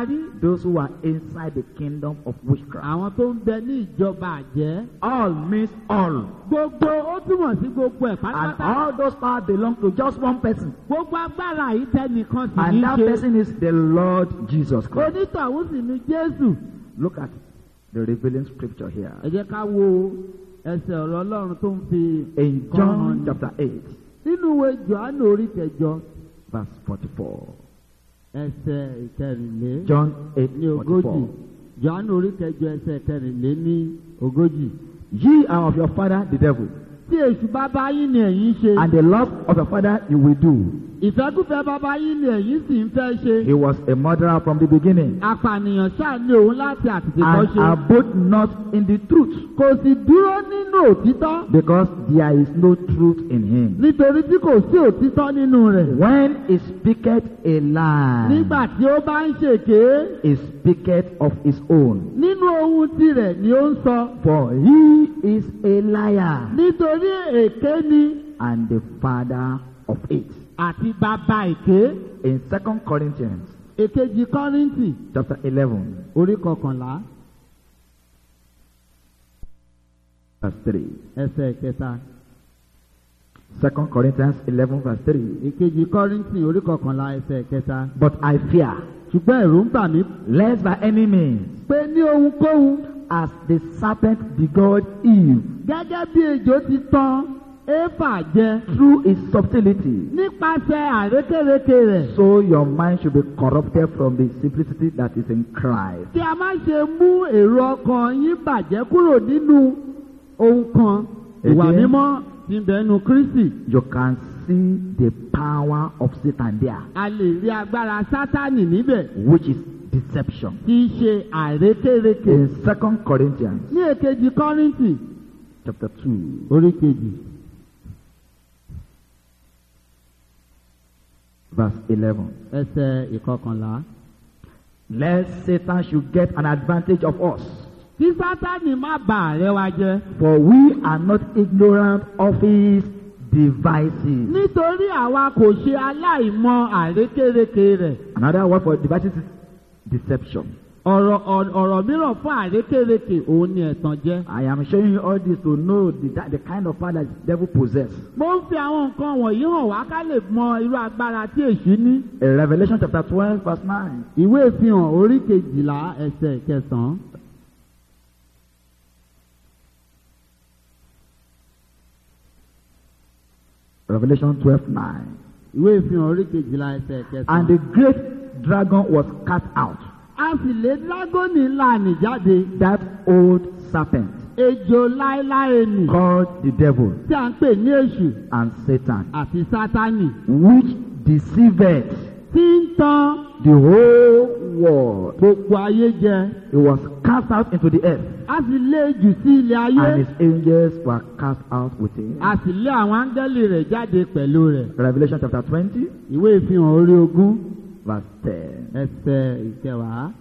darí. those who are inside the kingdom of witchcraft. Àwọn tó ń bẹ ní ìjọba àjẹ́. All means all. Gbogbo ó túmọ̀ sí gbogbo ẹ̀ And pátápátá. all those powers belong to just one person. Gbogbo agbára yìí tẹnìkan sì ní And í that ṣe. person is the Lord Jesus Christ. Onítọ̀hún sì ni Jésù. Look at the revealing scripture here. Ẹ jẹ́ ká wo ẹsẹ̀ ọ̀rọ̀ Ọlọ́run tó ń fi In nǹkan hàn John ní. chapter eight, Nínú ìwé Jòhánù orí kẹjọ verse forty-four. ẹsẹ̀ ìkẹrìnlé John eight ní ogójì. forty-four. Jòhánù orí kẹjọ ẹsẹ̀ ìkẹrìnlé ní ogójì. Ye are of your father the devil, Tí èṣù bàbá yín ni ẹ̀yin ṣe. and the lust of your father you will do. Ìfẹ́kúfẹ́ bàbá yín ni ẹ̀yin sì ń fẹ́ ṣe. He was a murderer from the beginning, Apànìyàn ṣáà ní òun láti àtètèkọ́ and ṣe. abode not in the truth, Kò sì dúró nínú òtítọ́. because there is no truth in him. Nítorí tí kò sí òtítọ́ nínú rẹ̀. When he speaketh a lie, Nígbà tí ó bá ń ṣèké, he speaketh of his own, nínú ohun tirẹ̀ ni ó ń sọ. for he is a liar Nítorí èké ni and the father of it. àti bàbá èké. In Second Corinthians Èkejì Kọ́ríńtì chapter eleven, orí kọkànlá verse three. ẹsẹ̀ kẹta. Second Corinthians eleven, verse three. Èkejì Kọ́ríńtì orí kọkànlá ẹsẹ̀ kẹta. But I fear, Ṣùgbọ́n ẹ̀rù ń bà mí lest by any means, pé ní ohunkóhun as the serpent beguiled Eve gẹ́gẹ́ bí ejò ti tàn Éfà jẹ through his subtlety, nípasẹ̀ àrékérekè rẹ̀. so your mind should be corrupted from the simplicity that is in Christ. Kí a má ṣe mú èrò ọkàn yín bàjẹ́ kúrò nínú ohun kan ìwà Again. mímọ́ tí ń bẹ nínú Kristi. You can see the power of Satan there, A lè rí agbára Sátánì níbẹ̀ which is deception. tí í ṣe àrékérekè. In Second Corinthians Ní èkejì Kọ́ríńtì chapter two, orí kejì verse eleven. ẹsẹ̀ ìkọkànlá. Lest Satan should get an advantage of us, Kí Sátánì má bà àrẹ wa jẹ́. for we are not ignorant of his devices. Nítorí àwa kò ṣe aláìmọ̀ àrékérekè rẹ̀. Another word for devices is deception. Ọ̀rọ̀ ọ̀- ọ̀rọ̀ mìíràn fún àrékérekè òun ni ẹ̀tàn jẹ́. I am showing you all this to know the, the kind of power that the devil possesses. Mo ń fi àwọn nǹkan wọ̀nyí hàn wá ká lè mọ irú agbára tí èṣù ní. In Revelation chapter twelve, verse nine. Ìwé ìfihàn orí kejìlá ẹsẹ̀ kẹsàn-án. Revelation twelve, nine. Ìwé ìfihàn orí kejìlá ẹsẹ̀ And the kẹsàn-án. great dragon was cast out, A sì lé dágónì ńlá nì jáde. that old serpent, Ejò láéláé nì. called the devil Tí à ń pè ní èṣù and Satan, àti Sátánì. which deceiveth Tí ń tan the whole world. gbogbo ayé jẹ. He was cast out into the earth, A sì lé jù sí ilẹ̀ ayé. and his angels were cast out with him. A sì lé àwọn áńgẹ́lì rẹ̀ jáde pẹ̀lú rẹ̀. Revelation chapter twenty, Ìwé ìfihàn orí ogún verse ten. ẹsẹ̀ ìkẹwàá.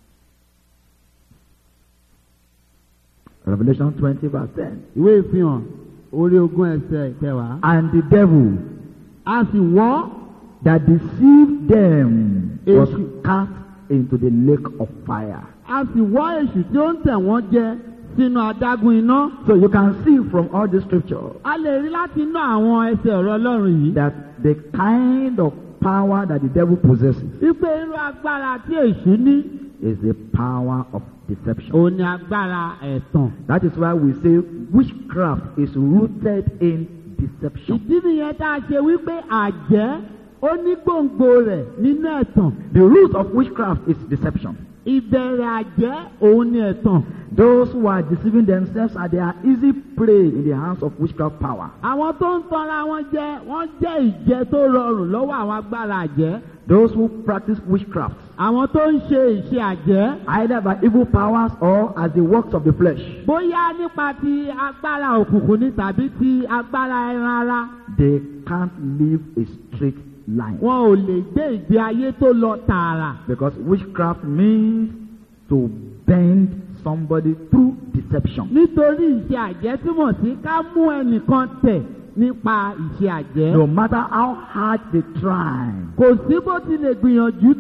Revelation twenty, verse ten. Ìwé ìfihàn orí ogún ẹsẹ̀ ìkẹwàá. And the devil A sì wọ́ that deceived them was Èṣù. cast into the lake of fire. a sì wọ́ èṣù tí ó ń tẹ̀ wọ́n jẹ sínú adágún iná. So you can see from all this scripture A lè rí láti inú àwọn ẹsẹ̀ ọ̀rọ̀ Ọlọ́run yìí. that the kind of power that the devil possesses Wípé irú agbára tí èṣù ní is the power of deception. òun ni agbára ẹ̀tàn. That is why we say witchcraft is rooted in deception. Ìdí nìyẹn tá a ṣe wípé àjẹ́ ó ní gbòǹgbò rẹ̀ nínú ẹ̀tàn. The root of witchcraft is deception. Ìbẹ̀rẹ̀ àjẹ́ òun ni ẹ̀tàn. Those who are deceiving themselves are they are easy prey in the hands of witchcraft power. Àwọn tó ń tanra wọn jẹ wọ́n jẹ́ ìjẹ tó rọrùn lọ́wọ́ àwọn agbára àjẹ́. Those who practice witchcraft, Àwọn tó ń ṣe ìṣe àjẹ́ either by evil powers or as the works of the flesh, bóyá nípa ti agbára òkùnkùn ni tàbí ti agbára ẹran ara. they can't live a straight line. Wọn ò lè gbé ìgbé ayé tó lọ tààrà. Because witchcraft means to bend somebody through deception. Nítorí ìṣe àjẹ́ túmọ̀ sí ká mú ẹnìkan tẹ̀ nípa ìṣe àjẹ́. No matter how hard they try, Kò sí bó ti lè gbìyànjú tó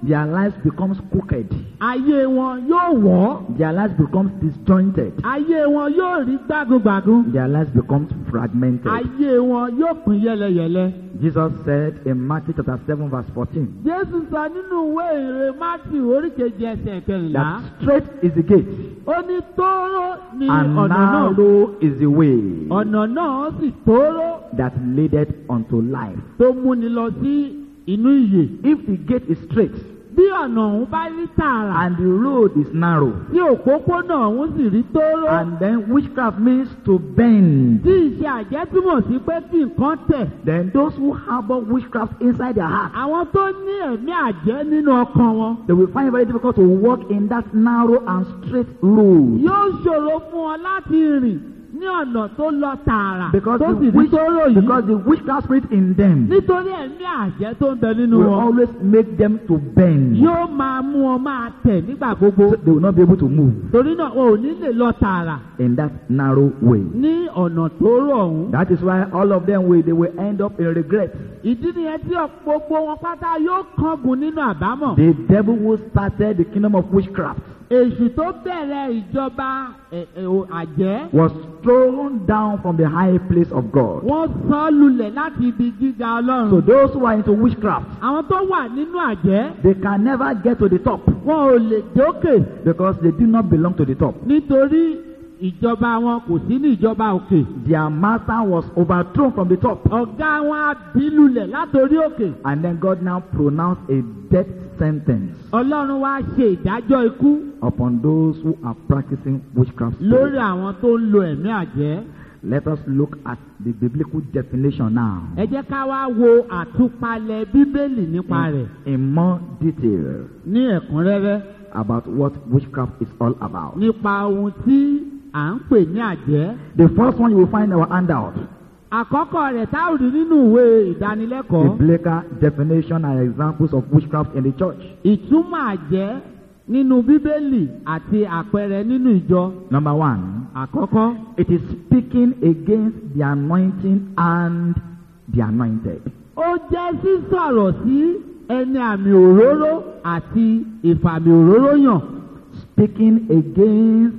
their lives becomes crooked. ayé wọn yóò wọ́. Their lives becomes disjointed. ayé wọn yóò rí gbágungbàgun. Their lives becomes fragmented. ayé wọn yóò pín yẹlẹyẹlẹ. Jesus said in Matthew chapter seven verse fourteen Jésù sọ nínú ìwé ìrere Mátíù oríkejì ẹsẹ̀ kẹrìnlá. that straight is the gate ó ní tóóró ni and ọ̀nà náà. narrow is the way ọ̀nà náà sì tóóró that leadeth unto life. tó múni lọ sí inú ìyè. If the gate is straight bí ọ̀nà ọ̀hún bá rí tààrà. and the road is narrow, tí òpópónà ọ̀hún sì rí tóóró. and then witchcraft means to bend, tí ìṣe àjẹ́ túmọ̀ sí pé kí nǹkan tẹ̀. then those who harbor witchcraft inside their heart, àwọn tó ní ẹ̀mí àjẹ́ nínú ọkàn wọn. they will find it very difficult to walk in that narrow and straight road. yóò ṣòro fún ọ láti rìn ní ọ̀nà tó lọ tààrà. Because tó the, sì rí witch, tóóró yìí. because the witchcraft spirit in them nítorí ẹ̀mí àjẹ́ tó ń bẹ nínú will wọn. always make them to bend. yóò máa mú ọ máa tẹ̀ nígbà gbogbo. So they will not be able to move torí náà o ò ní lè lọ tààrà in that narrow way. ní ọ̀nà tóóró ọ̀hún. That is why all of them will they will end up in regret. ìdí nìyẹn tí gbogbo wọn pátá yóò kángun nínú àbámọ̀. The devil who started the kingdom of witchcraft èṣù tó bẹ̀rẹ̀ ìjọba ẹ̀, ẹ̀, o, àjẹ́. was thrown down from the high place of God. wọ́n sọ ọ́ lulẹ̀ láti ibi gíga Ọlọ́run. So those who are into witchcraft, àwọn tó wà nínú àjẹ́. they can never get to the top wọn ò lè dókè. because they do not belong to the top. nítorí ìjọba wọn kò sí ní ìjọba òkè. Their master was overthrown from the top. ọ̀gá wọn á bí lulẹ̀ látòrí òkè. And then God now pronounced a death sentence Ọlọ́run wá ṣe ìdájọ́ ikú upon those who are practicing witchcraft. lórí àwọn tó ń lo ẹ̀mí àjẹ́. Let us look at the biblical definition now ẹ jẹ́ ká wá wo àtúpalẹ̀ bíbélì nípa rẹ̀ in, in more detail ní ẹ̀kúnrẹ́rẹ́ about what witchcraft is all about. nípa ohun tí à ń pè ní àjẹ́. The first one you will find in our handout, àkọ́kọ́ rẹ̀ tá ò rí nínú ìwé ìdánilẹ́kọ̀ọ́. biblical definition and examples of witchcraft in the church. ìtumọ̀ àjẹ́ nínú bíbélì àti àpẹẹrẹ nínú ìjọ. Number one, àkọ́kọ́ it is speaking against the anointing and the anointed. ó jẹ́ sísọ̀rọ̀ sí ẹni àmì òróró àti ìfàmì òróró yàn. Speaking against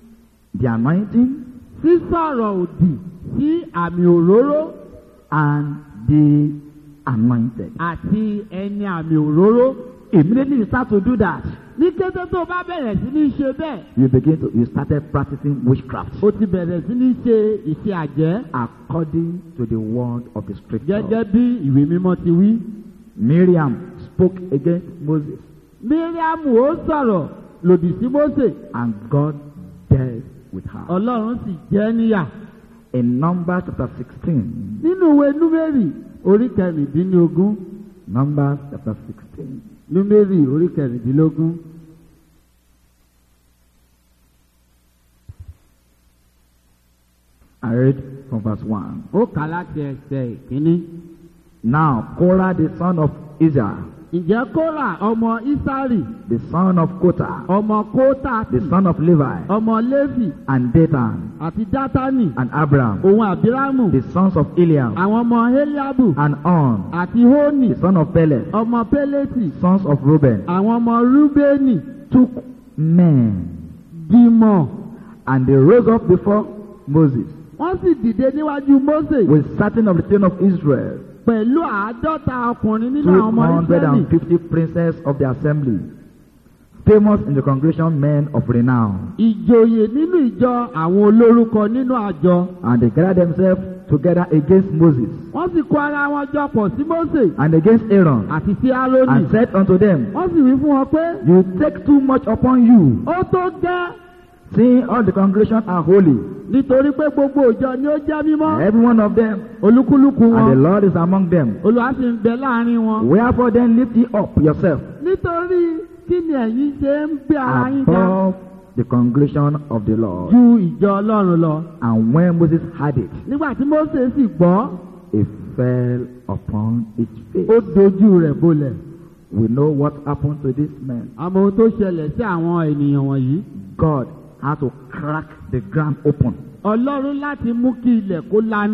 the anointing sísọ̀rọ̀ òdì sí àmì òróró and the anointed. àti ẹni àmì òróró. Immediately you start to do that, ní kété tó bá bẹ̀rẹ̀ sí ní ṣe bẹ́ẹ̀. you begin to you started practicing witchcraft ó ti bẹ̀rẹ̀ sí ní ṣe ìṣe àjẹ́. according to the word of the scripture. gẹ́gẹ́ bí ìwé mímọ́ ti wí. Miriam spoke against Moses Míríámù ó sọ̀rọ̀ lòdì sí Mósè. and God dealt with her. Ọlọ́run sì jẹ́ níyà. In Numbers chapter sixteen, nínú ìwé Númérì orí kẹrìndínlógún. Numbers chapter sixteen, Númérì orí kẹrìndínlógún. I read from verse one. ó kà láti ẹsẹ̀ ìkíní. Now Korah the son of Israel, ǹjẹ́ Kórà ọmọ Ísárì, the son of Kota, ọmọ Kótàtì, the son of Levi, ọmọ Léfì and Dathan, àti Dátánì, and Abraham, òun Àbírámù, the sons of Eliam, àwọn ọmọ Héliábù and On, àti Hónì, the son of Peleth, ọmọ Pélétì, sons of Reuben, àwọn ọmọ Rúbénì, took men, dìmọ̀. and they rose up before Moses wọ́n sì dìde níwájú Mósè with certain of the children of Israel, pẹ̀lú àádọ́ta ọkùnrin nínú two àwọn ọmọ hundred Ísírẹ́lì. and fifty princes of the assembly, famous in the congregation, men of renown. ìjòyè nínú ìjọ àwọn olórúkọ nínú àjọ. And they gathered themselves together against Moses wọ́n sì kó ara wọn jọ pọ̀ sí Mósè and against Aaron, àti sí Árónì. and said unto them, wọ́n sì wí fún wọn pé You take too much upon you, ó tó gẹ́ seeing all the congregation are holy, nítorí pé gbogbo ìjọ ni ó jẹ́ mímọ́. every one of them, olúkúlùkù and the wọn Lord is among them. Olúwa sì ń bẹ láàrin wọn. Wherefore then lift ye up yourself nítorí kí ni ẹ̀yin ṣe ń gbé ara yín ga above the congregation of the Lord. ju ìjọ Ọlọ́run lọ. And when Moses heard it, nígbà tí Mósè sì gbọ́, he fell upon his ó face. dojú rẹ̀ bolẹ̀. We know what happened to this man. àmọ́ ohun tó ṣẹlẹ̀ sí àwọn ènìyàn wọ̀nyí. God had to crack the ground open Ọlọ́run láti mú kí ilẹ̀ kó lanu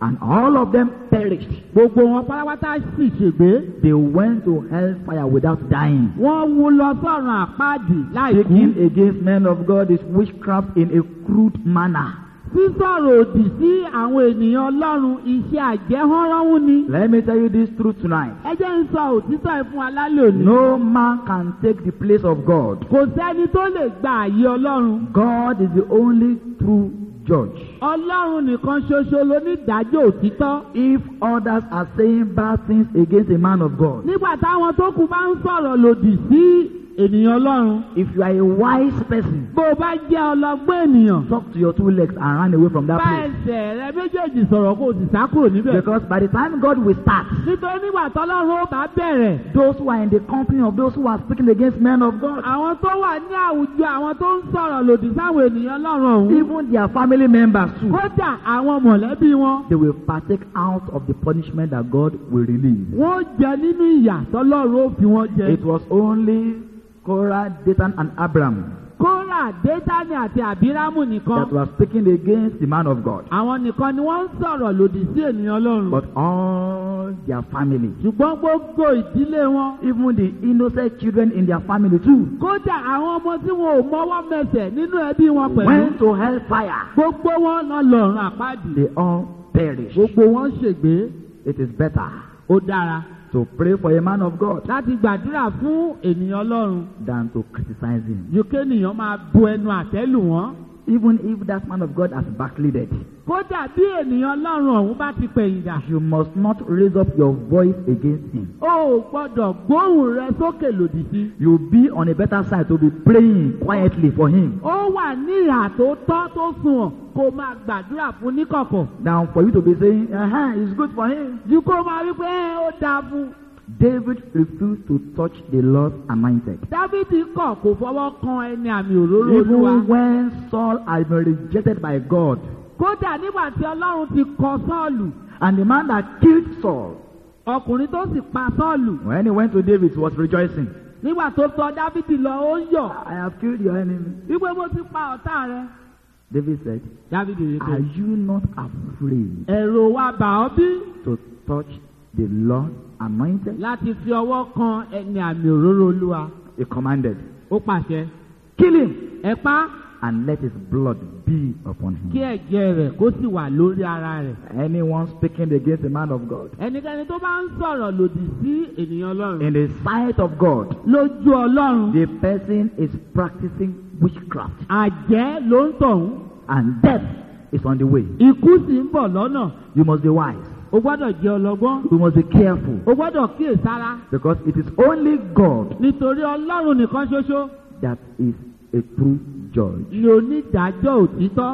And all of them perished. Gbogbo wọn pátápátá sì ṣègbé. They went to hellfire without dying. Wọ́n wú lọ sọ́run àpáàdì láì kú. Speaking against men of God is witchcraft in a crude manner. Sísọ̀rọ̀ òdì sí àwọn ènìyàn Ọlọ́run iṣẹ́ àjẹhánránwú ni. Let me tell you this truth tonight. Ẹ jẹ́ ń sọ òtítọ́ ẹ̀ fún wa lálẹ́ òní. No man can take the place of God. Kò sẹ́ni tó lè gba àyè Ọlọ́run. God is the only true judge. Ọlọ́run nìkan ṣoṣo ló ní ìdájọ́ òtítọ́. If others are saying bad things against a man of God, Nígbà táwọn tó kù bá ń sọ̀rọ̀ lòdì sí ènìyàn Ọlọ́run. if you are a wise person, Bó o bá jẹ́ ọlọ́gbọ́n ènìyàn. talk to your two legs and run away from that Bá place. ẹsẹ̀ rẹ méjèèjì sọ̀rọ̀ kó o sì sá kúrò níbẹ̀. Because by the time God will start, Nítorí nígbà tọ́lọ́run ó bá bẹ̀rẹ̀. those who are in the company of those who are speaking against men of God, Àwọn tó wà ní àwùjọ àwọn tó ń sọ̀rọ̀ lòdì sáwọn ènìyàn Ọlọ́run ọ̀hún. even their family members too, Kódà àwọn mọ̀lẹ́bí wọn. they will partake out of the punishment that God will release. Wọ́n jẹ nínú ìyà tọ́lọ́run ó fi wọ́n jẹ. It was only Korah, Dathan, and Abraham Kórà, Détánì àti Àbírámù nìkan. that were speaking against the man of God. Àwọn nìkan ni wọ́n ń sọ̀rọ̀ lòdì sí ènìyàn Ọlọ́run. But all their family, Ṣùgbọ́n gbogbo ìdílé wọn. even the innocent children in their family too, Kódà àwọn ọmọ tí wọn ò mọwọ́ mẹsẹ̀ nínú ẹbí wọn pẹ̀lú. went to hellfire. Gbogbo wọn lọ lọ́run àpáàdì. They all perished. Gbogbo wọn ṣègbé. It is better Ó dára to pray for a man of God láti gbàdúrà fún ènìyàn Ọlọ́run. than to criticize him. Ju kéènìyàn máa bu ẹnu àtẹ́lù wọn. Even if that man of God has backslided, Kódà bí ènìyàn Ọlọ́run ọ̀hún bá ti pẹ̀yìndà. you must not raise up your voice against him. O ò gbọ́dọ̀ gbóhùn rẹ sókè lòdì sí. You'll be on a better side to be praying quietly for him Ó wà ní ìhà tó tọ́ tó sunwọ̀n kó máa gbàdúrà fún níkọ̀kọ̀. than for you to be saying, uh-huh, it's good for him. Ju kó máa wí pé "Ẹ́, ó dáa fún." David refused to touch the Lord's anointed. Dávídì kọ̀ kò fọwọ́ kan ẹni àmì òróró Olúwa. Even when Saul had been rejected by God, Kódà nígbà tí Ọlọ́run ti kọ Sọ́ọ̀lù, and the man that killed Saul, ọkùnrin tó sì pa Sọ́ọ̀lù. when he went to David, he was rejoicing. Nígbà tó tọ̀ Dávídì lọ, ó ń yọ̀. I have killed your enemy. Wípé mo ti pa ọ̀tá rẹ. David said, Dávídì rí are pé you not afraid ẹ̀rù wa bà ọ́ bí to touch the Lord's anointed? láti fi ọwọ́ kan ẹni àmì òróró Olúwa. He commanded, Ó pàṣẹ. kill him Ẹ pa and let his blood be upon kí him. ẹ̀jẹ̀ rẹ̀ kó sì wà lórí ara rẹ̀. Anyone speaking against a man of God, Ẹnikẹ́ni tó bá ń sọ̀rọ̀ lòdì sí ènìyàn Ọlọ́run. in the sight of God, Lójú Ọlọ́run. the person is practicing witchcraft, Àjẹ́ ló ń tọ̀hún. and death is on the way. Ikú sì ń bọ̀ lọ́nà. You must be wise. O gbọ́dọ̀ jẹ́ ọlọ́gbọ́n. You must be careful, O gbọ́dọ̀ kíyèsára. because it is only God Nítorí Ọlọ́run nìkan ṣoṣo that is a true judge. ni onídàájọ́ òtítọ́.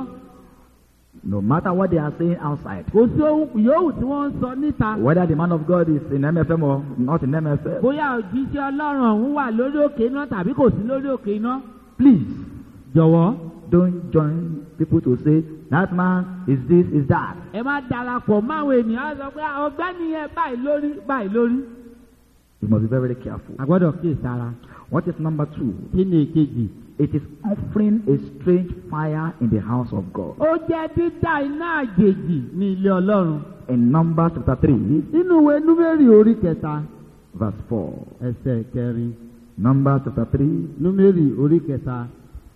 No matter what they are saying outside, Kò sí ohun yòówù tí wọ́n ń sọ níta. whether the man of God is in M F M or not in M F M, Bóyá òjíṣẹ́ Ọlọ́run ọ̀hún wà lórí òkè iná tàbí kò sí lórí òkè iná. please Jọ̀wọ́. don't join people to say that man is this, is that. Ẹ má darapọ̀ máwọn ènìyàn sọ pé ọ̀gbẹ́ni yẹn báyìí lórí báyìí lórí. You must be very, very careful. A gbọ́dọ̀ kíyèsára. What is number two? Kí ni èkejì? It is offering a strange fire in the house of God. Ó jẹ́ dídá iná àjèjì ní ilé Ọlọ́run. In Numbers chapter three, Nínú ìwé Númérì orí kẹta. verse four. Ẹsẹ̀ kẹrin. Numbers chapter three, Númérì orí kẹta.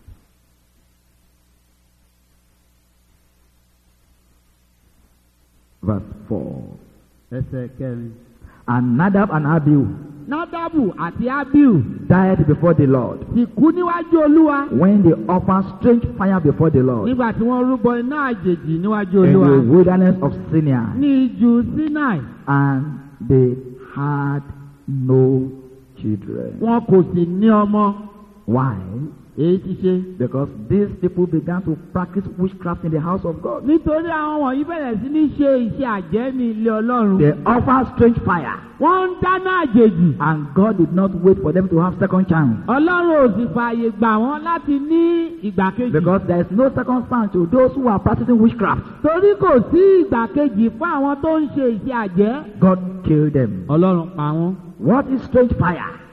verse four. Ẹsẹ̀ kẹrin. And Nadab and Abihu Nádàbù àti Ábíù died before the Lord ti kú níwájú Olúwa. when they offered strange fire before the Lord Nígbà tí wọ́n rúbọ iná àjèjì níwájú in Olúwa. the wilderness of Sinai, Ní ijù Sinai. and they had no children. Wọn kò sì ní ọmọ. Why? Èyí ti ṣe. Because these people began to practice witchcraft in the house of God. Nítorí àwọn wọ̀nyí bẹ̀rẹ̀ sí ní ṣe iṣẹ́ àjẹ́ ní ilé Ọlọ́run. They offered strange fire, Wọ́n ń dáná àjèjì. and God did not wait for them to have second chance. Ọlọ́run ò sì fààyè gbà wọ́n láti ní ìgbà kejì. Because there is no second chance to those who are practicing witchcraft. Torí kò sí ìgbà kejì fún àwọn tó ń ṣe iṣẹ́ àjẹ́. God killed them. Ọlọ́run pa wọ́n. What is strange fire?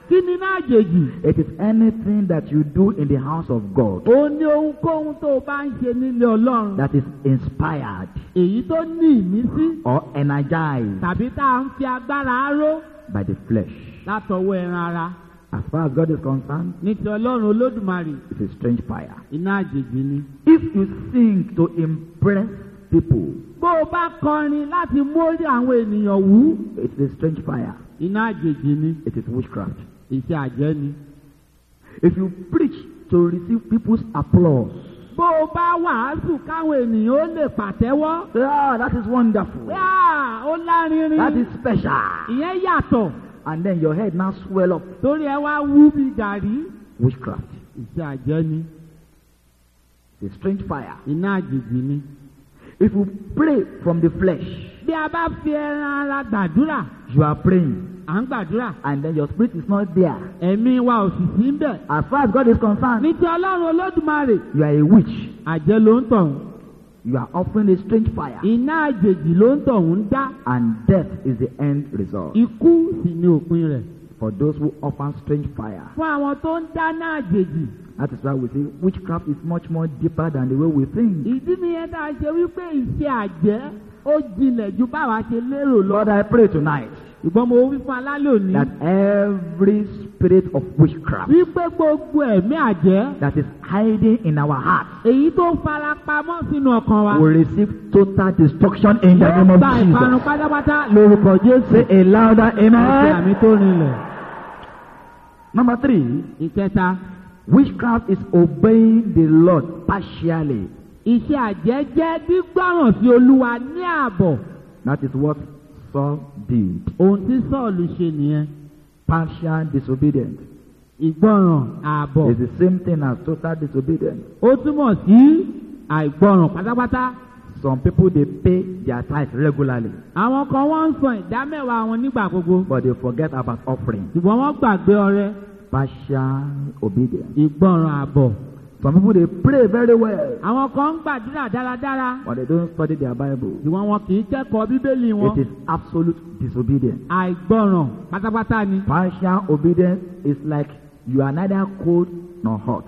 Kí ni náà àjèjì? It is anything that you do in the house of God Ó ní ohunkóhun tó o bá ń ṣe nílé Ọlọ́run. that is inspired Èyí tó ní ìmísí or energized tàbí tá à ń fi agbára ró by the flesh. látọwọ́ ẹran ara. As far as God is concerned, Ní ti Ọlọ́run Olódùmarè, it's a strange fire. iná àjèjì ni. If you sing to impress people, Bó o bá kọrin láti mórí àwọn ènìyàn wú, it's a strange fire. iná àjèjì ni. It is witchcraft. Iṣẹ́ àjẹ́ ni. If you preach to receive people's applause, Bó o bá wàásù káwọn ènìyàn ó lè pàtẹ́wọ́. ah, that is wonderful. Yáà, ó lárinrin. That is special. Ìyẹn yàtọ̀. And then your head now swell up. Torí ẹ wá wú bí gàrí. Witchcraft. Iṣẹ́ àjẹ́ ni. It's a strange fire. Iná àjèjì ni. If you pray from the flesh, Bí a bá fi ẹran ara gbàdúrà, you are praying, à ń gbàdúrà. and then your spirit is not there. Ẹ̀mí wa ò sì sí ń bẹ̀. As far as God is concerned, Ní ti Ọlọ́run Olódùmarè, you are a witch. àjẹ́ ló ń tọ̀hún. You are offering a strange fire. Iná àjèjì ló ń tọ̀hún ń dá. And death is the end result. Ikú sì ni òpin rẹ̀. For those who offer strange fire. Fún àwọn tó ń dáná àjèjì. That is why we say witchcraft is much more deeper than the way we think. Ìdí nìyẹn tá a ṣe wípé iṣẹ́ àjẹ́ ó jinlẹ̀ ju báwa ṣe lérò lọ. Lord, I pray tonight Ìgbọ́n mo wí fún alálẹ̀ òní. that every spirit of witchcraft Wípé gbogbo ẹ̀mí àjẹ́. that is hiding in our hearts Èyí tó fara pamọ́ sínú ọkàn wa. will receive total destruction in the Yóò name of gba ìparun Jesus. pátápátá lórúkọ Jésù. Say a louder Ẹ̀sìn amen. àmì tó rinlẹ̀. Number three, Ìkẹta. witchcraft is obeying the Lord partially. Iṣẹ́ àjẹ́ jẹ́ gbígbọ́ràn sí Olúwa ní ààbọ̀. That is what Saul did. Ohun tí Sọ́ọ̀lù ṣe nìyẹn. Partial disobedience Ìgbọ́ràn ààbọ̀. is the same thing as total disobedience. Ó túmọ̀ sí àìgbọ́ràn pátápátá. Some people, they pay their tithe regularly, Àwọn kan wọ́n ń san ìdámẹ́wàá wọn nígbà gbogbo. but they forget about offering. Ṣùgbọ́n wọ́n gbàgbé ọrẹ. Partial obedience. Ìgbọ́ràn ààbọ̀. Some people, they pray very well, Àwọn kan ń gbàdúrà dáradára. but they don't study their Bible. Ṣùgbọ́n wọn kì í kẹ́kọ̀ọ́ Bíbélì wọn. It is absolute disobedience. Àìgbọ́ràn pátápátá ni. Partial obedience is like you are neither cold nor hot.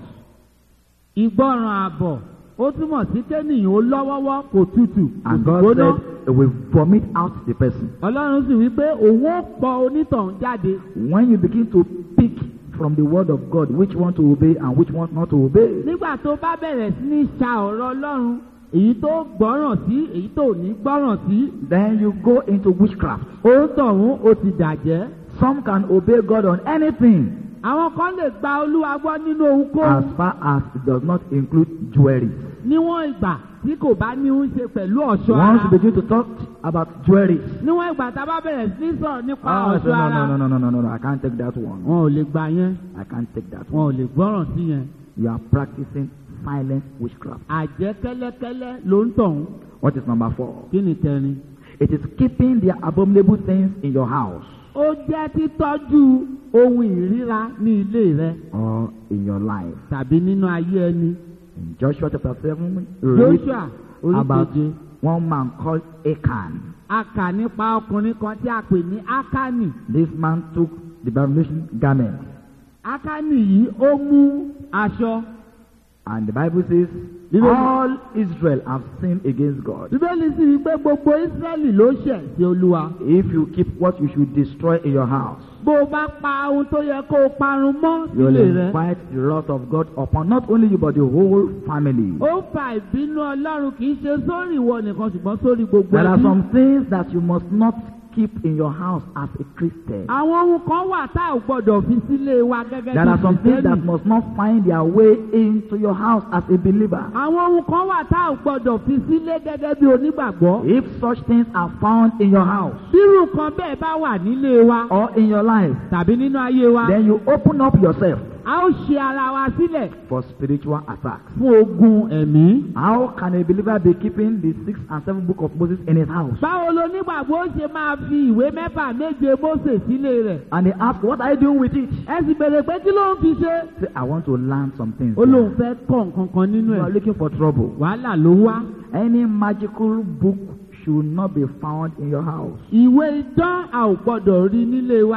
Ìgbọ́ràn ààbọ̀ ó túmọ̀ sí kéènìyàn ó lọ́wọ́wọ́ kò tutù kò And God gbóná. said, it will vomit out the person. Ọlọ́run sì wí pé òun ó pọ onítọ̀hún jáde. When you begin to pick from the word of God which one to obey and which one not to obey, Nígbà tó bá bẹ̀rẹ̀ sí ní ṣa ọ̀rọ̀ Ọlọ́run, èyí tó gbọ́ràn sí èyí tó ní gbọ́ràn sí, then you go into witchcraft. ó tọ̀hún ó ti dàjẹ́. Some can obey God on anything Àwọn kan lè gba Olúwa gbọ́ nínú ohunkóhun as far as it does not include jewelry. níwọ̀n ìgbà tí kò bá ní í ṣe pẹ̀lú ọ̀ṣọ́ Once you ara. begin to talk about jewelry, Níwọ̀n ìgbà tá a bá bẹ̀rẹ̀ sí ní sọ̀rọ̀ nípa oh, ọ̀ṣọ́ no, ara, no, no, no, no, no, no, I can't take that one. wọn ò lè gbà yẹn, I can't take that wọn one. ò lè gbọ́ràn sí yẹn. You are practicing silent witchcraft. Àjẹ́ kẹ́lẹ́kẹ́lẹ́ ló ń tọ̀hún. What is number four? Kí ni tẹ̀rín? It is keeping the abominable things in your house Ó jẹ́ títọ́jú ohun ìríra ní ilé rẹ or in your life. tàbí nínú ayé ẹni. In Joshua chapter seven, we read Joshua orí about keje. one man called Achan. A kà nípa ọkùnrin kan tí a pè ní Ákánì. This man took the abomination garment, Ákánì yìí ó mú aṣọ. and the Bible says Bíbélì- all Israel have sinned against God. Bíbélì sì wí pé gbogbo Ísírẹ́lì ló ṣẹ̀ sí Olúwa. If you keep what you should destroy in your house, Bó o bá pa ohun tó yẹ kó o parun mọ́ you will sílé rẹ, invite the wrath of God upon not only you but the whole family. ó fa ìbínú Ọlọ́run kì í ṣe sórí ìwọ nìkan ṣùgbọ́n sórí gbogbo There are ẹbí. some things that you must not keep in your house as a Christian. Àwọn ohun kan wà tá ò gbọdọ̀ fi sílé wa gẹ́gẹ́ There bí are some things that Kìrìsìtẹ́nì. must not find their way into your house as a believer. Àwọn ohun kan wà tá ò gbọdọ̀ fi sílé gẹ́gẹ́ bí onígbàgbọ́. If such things are found in your house Bírù kan bẹ́ẹ̀ bá wà nílé wa or in your life, tàbí nínú ayé wa, then you open up yourself a ó ṣe ara wa sílẹ̀ for spiritual attacks. fún ogun ẹ̀mí. How can a believer be keeping the sixth and seventh book of Moses in his house? Báwo lo nígbàgbọ́ ó ṣe máa fi ìwé mẹ́fà méje Mósè sílé rẹ̀? And they ask, what are you doing with it? Ẹ sì bèrè pé kí ló ń fi ṣe? Say, I want to learn some things. Ó lóun fẹ́ kọ́ nǹkan kan nínú You ẹ̀. are looking for trouble. Wàhálà ló wá. Any magical book should not be found in your house. Ìwé idán a ò gbọdọ̀ rí nílé wa.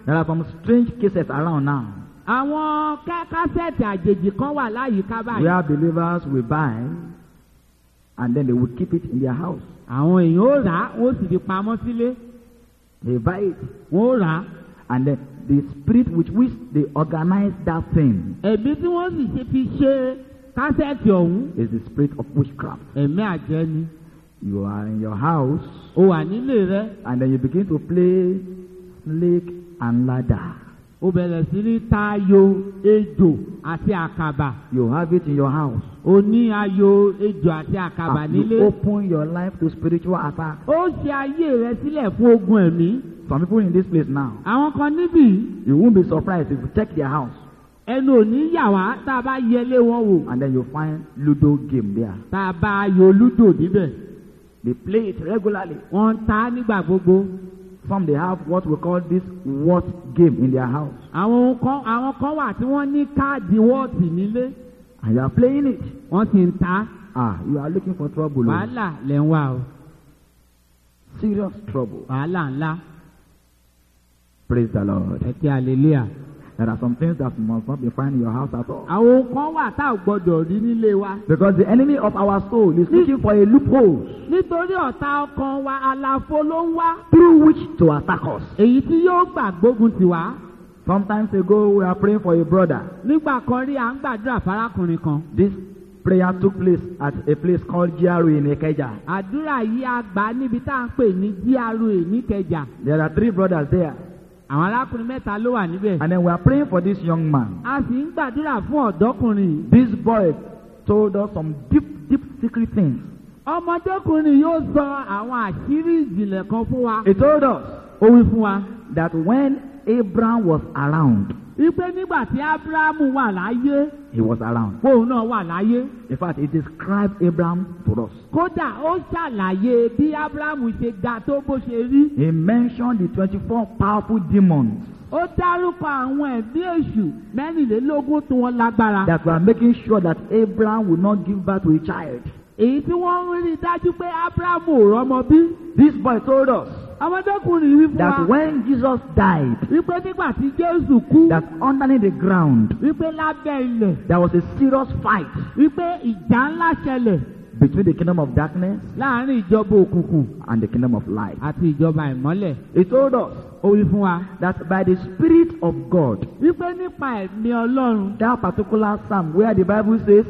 There are some strange cases around now àwọn ká- kásẹ̀tì àjèjì kan wà láyìíká báyìí. where believers will buy and then they will keep it in their house. àwọn èèyàn ó rà á wọ́n sì fi pamọ́ sílé. They buy it wọ́n ó rà á. and then the spirit with which they organize that thing ẹ̀mí tí wọ́n sì ṣe fi ṣe kásẹ̀tì ọ̀hún. is the spirit of witchcraft. ẹ̀mí àjẹ́ ni. You are in your house ó wà nílé rẹ. and then you begin to play snake and ladder. ó bẹ̀rẹ̀ sí ní ta ayò ejò àti àkàbà. You have it in your house. ó ní ayò ejò àti àkàbà And you nílé. open your life to spiritual attack. ó ṣe ayé rẹ sílẹ̀ fún ogun ẹ̀mí. Some people in this place now, àwọn kan níbí you won't be surprised if you check their house ẹnu ò ní yà wá tá a bá yẹlé wọn wò. and then you find Ludo game there. tá a bá ayò lúdò níbẹ̀. They play it regularly. wọ́n ń ta á nígbà gbogbo. Some they have what we call this what game in their house. àwọn kan àwọn kan wà tí wọ́n ní káàdì wọ́ọ̀tì nílé. And you are playing it. wọ́n sì ń ta á. Ah, you are looking for trouble. oh. wàhálà lẹ̀ ń wá o. Serious trouble. wàhálà ńlá. Praise the Lord. ẹ kí hallelujah. There are some things that must not be found in your house at all. àwọn kan wà tá ò gbọdọ̀ rí nílé wa. Because the enemy of our soul is looking for a loophole nítorí ọ̀tá ọkàn wa àlàfo ló ń wá. through which to attack us. èyí tí yóò gbà gbógun tì wá. Sometimes ago we are praying for a brother. nígbà kan rí à ń gbàdúrà fárákùnrin kan. This prayer took place at a place called G R O in Ikeja. àdúrà yìí a gbà níbi tá à ń pè ní G R O níkẹjà. There are three brothers there. àwọn arákùnrin mẹ́ta ló wà níbẹ̀. And then we are praying for this young man. a sì ń gbàdúrà fún ọ̀dọ́kùnrin. This boy told us some deep, deep secret things. ọmọdékùnrin yóò sọ àwọn àṣírí ìjìnlẹ̀ kan fún wa. He told us ó wí fún wa. that when Abraham was around, wípé nígbà tí Ábúráhámù wà láyé. he was around. fóun náà wà láyé. In fact, he described Abraham to us. kódà ó ṣàlàyé bí Ábúráhámù ṣe ga tó bó ṣe rí. He mentioned the twenty-four powerful demons ó dárúkọ àwọn ẹ̀mí èṣù mẹ́rìnlélógún tí wọ́n lágbára. that were making sure that Abraham would not give birth to a child. èyí tí wọ́n ń rí dájú pé Ábúráhámù ò rọ́mọ bí. This boy told us ọmọdékùnrin wí fún wa. that when Jesus died, wípé nígbà tí Jésù kú. that underneath the ground, wípé lábẹ́ ilẹ̀. there was a serious fight wípé ìjà ńlá ṣẹlẹ̀. between the kingdom of darkness láàrin ìjọba òkùnkùn. and the kingdom of light. àti ìjọba ìmọ́lẹ̀. He told us ó wí fún wa. that by the Spirit of God, wípé nípa ẹ̀mí Ọlọ́run. that particular psalm where the Bible says,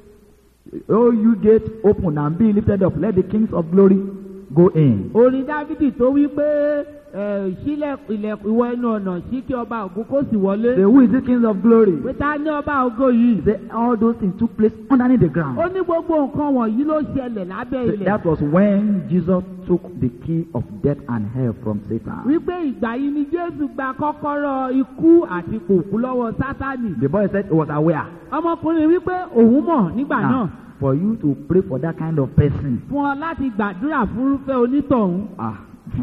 "Oh, you gates, open and be lifted up, let the kings of glory go in." orin Dáfídì tó wí pé ẹ, sílẹ̀ ilẹ̀kùn ìwọ ẹnu ọ̀nà sí kí ọba ògo kó sì wọlé. Say, who is the kings of glory? pé ta ní ọba ògo yìí. Say, all those things took place underneath the ground. ó ní gbogbo nǹkan wọ̀nyí ló ṣẹlẹ̀ lábẹ́ Say, ilẹ̀. that was when Jesus took the key of death and hell from Satan. wípé ìgbà yìí ni Jésù gba kọ́kọ́rọ́ ikú àti kòkú lọ́wọ́ Sátánì. The boy said he was aware. ọmọkùnrin wípé òun mọ̀ nígbà náà. Now, for you to pray for that kind of person, fún ọ láti gbàdúrà fúnrúfẹ́ onítọ̀hún. ah,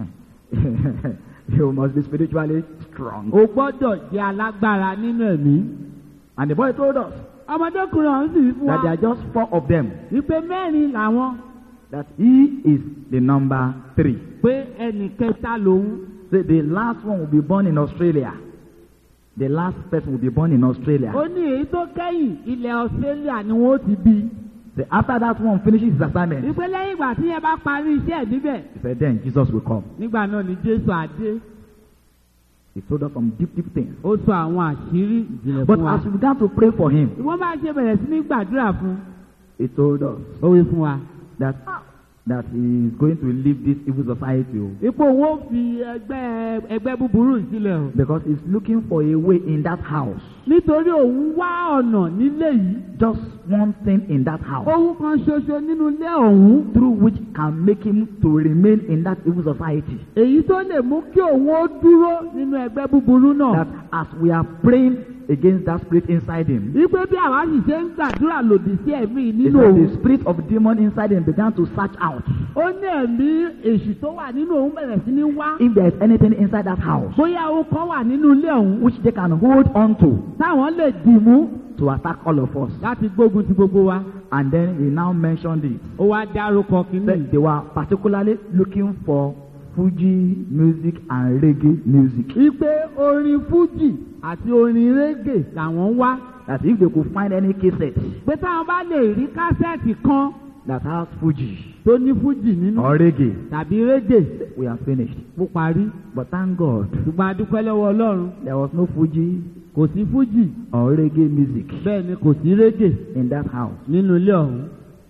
you must be spiritually strong. o gbọ́dọ̀ jẹ́ alágbára nínú ẹ̀mí. And the boy told us ọmọdékùnrin ọ̀hún sì wí fún that there wa. are just four of them, wípé mẹ́rin làwọn. that he is the number three. pé ẹnì kẹta lòun. Say, the last one will be born in Australia. The last person will be born in Australia. ó ní èyí tó kẹ́yìn ilẹ̀ Australia ni wọ́n ti bí. Say, after that one finishes his assignment, wípé lẹ́yìn ìgbà tí yẹn bá parí iṣẹ́ ẹ̀ níbẹ̀. he said, then Jesus will come. nígbà náà ni Jésù àdé. He told us some deep, deep things. ó sọ àwọn àṣírí ìjìnlẹ̀ But fún wa. as we began to pray for him, wọ́n máa ṣe bẹ̀rẹ̀ sí ní gbàdúrà fún. he told us ó wí fún wa. that that he is going to leave this evil society oh, ipò wo fi ẹgbẹ́ ẹgbẹ́ búburú sílẹ̀ o. because he's looking for a way in that house. nítorí òun wá ọ̀nà nílé yìí. Just one thing in that house ohun kan ṣoṣo nínú ilé ọ̀hún. through which can make him to remain in that evil society. èyí tó lè mú kí òun ó dúró nínú ẹgbẹ́ búburú náà. That as we are praying against that spirit inside him, wípé bí àwa sì ṣe ń gbàdúrà lòdì sí ẹ̀mí it's nínú that òun. the spirit of demon inside him began to search out ó ní ẹ̀mí èṣù tó wà nínú òun bẹ̀rẹ̀ sí ní wá. if there is anything inside that house bóyá ohun kan wà nínú ilé ọ̀hún. which they can hold on to táwọn lè dì mú to attack all of us. láti gbógun ti gbogbo wa. And then he now mentioned it. ó wá dárúkọ kínní. That they were particularly looking for Fuji music and reggae music. Ipe orin Fuji àti orin reggae làwọn wá. That if they could find any cassette Pé táwọn bá lè rí kásẹ̀tì kan that has Fuji tó ní Fuji nínú or reggae, tàbí reggae, we are finished. mo parí. But thank God, Ṣùgbọ́n a dúpẹ́ lọ́wọ́ Ọlọ́run. there was no Fuji Kò sí Fuji, or reggae music bẹ́ẹ̀ ni kò sí reggae in that house. nínú ilé ọ̀hún.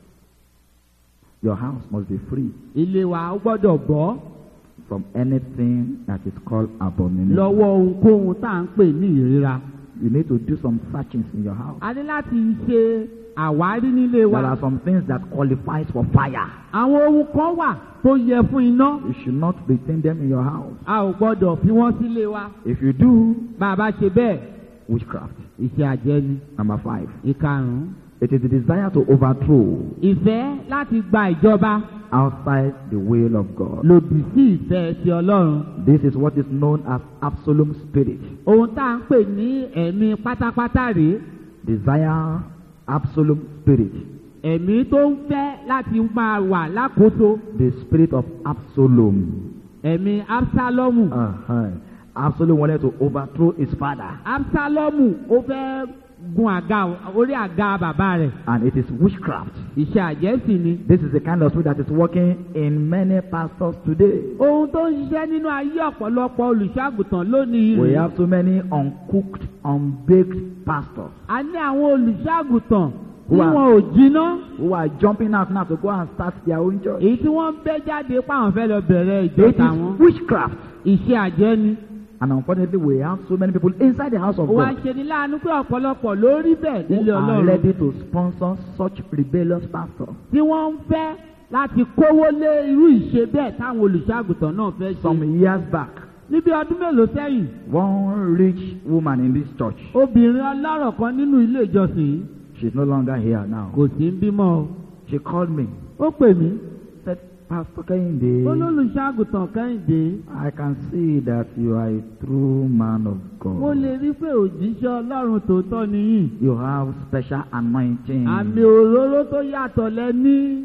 Your house must be free Ilé wa ó gbọ́dọ̀ bọ́ from anything that is called abomination. lọ́wọ́ ohunkóhun tá à ń pè ní ìríra. You need to do some searchings in your house. A ní láti ṣe àwárí nílé There wa. are some things that qualifies for fire. Àwọn ohun kan wà tó yẹ fún iná. You should not retain them in your house. A ò gbọ́dọ̀ fi wọ́n sílé wa. If you do, Bá a bá ṣe bẹ́ẹ̀, witchcraft. iṣẹ́ àjẹ́ ni. Number five. Ìkarùn-ún. It is the desire to overthrow Ìfẹ́ láti gba ìjọba outside the will of God. lòdì sí ìfẹ́ ti Ọlọ́run. This is what is known as absolute spirit. Ohun tá à ń pè ní ẹ̀mí pátápátá rèé. Desire, absolute spirit. Ẹ̀mí tó ń fẹ́ láti máa wà lákòóso. The spirit of Absalom. Ẹ̀mí Absalomu. Uh-huh. Absalom wanted to overthrow his father. Absalomu ó fẹ́ gun àga orí àga bàbá rẹ̀. And it is witchcraft. Iṣẹ́ àjẹ́ sì ni. This is the kind of spirit that is working in many pastors today. Ohun tó ń ṣiṣẹ́ nínú ayé ọ̀pọ̀lọpọ̀ olùṣọ́àgùtàn lónìí We rèé. have so many uncooked, unbaked pastors A ní àwọn olùṣọ́àgùtàn tí Who are- wọn ò jiná. who are jumping out now to go and start their own church. Èyí tí wọ́n ń bẹ́ jáde páwọn fẹ́ lọ bẹ̀rẹ̀ ìjọ It tàwọn. is witchcraft. Iṣẹ́ àjẹ́ ni. And unfortunately, we have so many people inside the house of Ó wá God ṣe ní láàánú pé ọ̀pọ̀lọpọ̀ ló rí bẹ́ẹ̀ who nílé are Ọlọ́run. ready to sponsor such rebellious pastors. Tí wọ́n ń fẹ́ láti kówó lé irú ìṣe bẹ́ẹ̀ táwọn olùṣọ́àgùtàn náà fẹ́ ṣe. Some years back, Níbi ọdún mélòó sẹ́yìn, one rich woman in this church, obìnrin ọlọ́rọ̀ kan nínú ilé ìjọsìn yìí she's no longer here now. kò sí ń bímọ o. She called me, Ó pè mí. said, Pastor Kehinde, Olólùṣọ́àgùtàn Kẹ́hìndé. I can see that you are a true man of Mo God. lè rí pé òjíṣẹ́ Ọlọ́run tòótọ́ nìyí. You have special anointing. Àmì òróró tó yàtọ̀ lẹ́ní.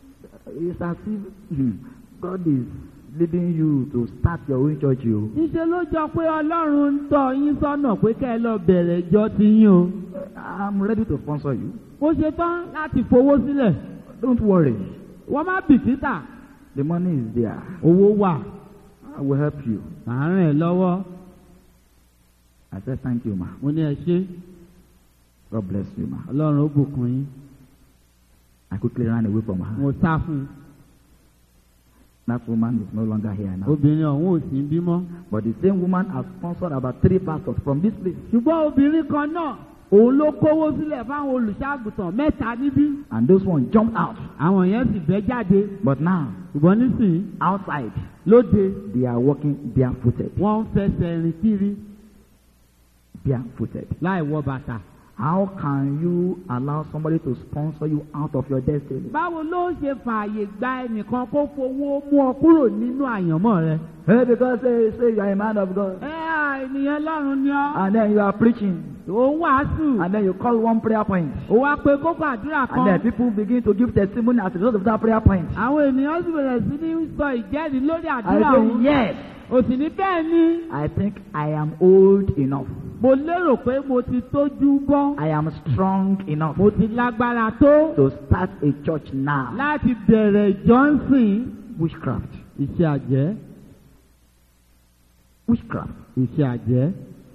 It's as if hmm, God is leading you to start your own church. You. Níṣẹ́ ló jọ pé Ọlọ́run ń tọ́ yín sọ́nà pé kẹ́ ẹ lọ bẹ̀rẹ̀ ìjọ ti yín o. I'm ready to sponsor you. Mo ṣe tán láti fowó sílẹ̀. Don't worry. Wọ́n má bìkítà. The money is there. Owó wà. I will help you. Màá ràn ẹ́ lọ́wọ́. I said, thank you, ma. Mo ní ẹ ṣé. God bless you, ma. Ọlọ́run ó bùkún yín. I quickly ran away from her. Mo sá fún un. That woman is no longer here now. Obìnrin ọ̀hún ò sí ń bímọ. But the same woman has sponsored about three pastors from this place. Ṣùgbọ́n obìnrin kan náà òun ló kówó sílẹ̀ fáwọn olùṣọ́àgùtàn mẹ́ta níbí. And those ones jumped out. Àwọn yẹn sì bẹ́ jáde. But now, Ṣùgbọ́n nísìnyí outside, lóde they are walking barefooted. wọ́n ń fẹsẹ̀ rìn kiri Barefooted. láì wọ bàtà. How can you allow somebody to sponsor you out of your destiny? Báwo ló ṣe fààyè gba ẹnìkan kó fowó mú ọ kúrò nínú àyànmọ́ rẹ? Hey, because they say you are a man of God. Ẹ à ènìyàn Ọlọ́run ni ọ́. And then you are preaching. Òun wàásù. And then you call one prayer point. Ó wá pe kókó àdúrà And then kan. people begin to give testimony as a result of that prayer point. Àwọn ènìyàn sì bẹ̀rẹ̀ sí ní sọ ìjẹ́rìí lórí I àdúrà say, òun. yes, Òsì ní bẹ́ẹ̀ ni. I think I am old enough. Mo lérò pé mo ti tójú bọ́. I am strong enough Mo ti lágbára tó to start a church now. láti bẹ̀rẹ̀ ìjọsìn. Witchcraft. Iṣẹ́ àjẹ́. Witchcraft. Iṣẹ́ àjẹ́.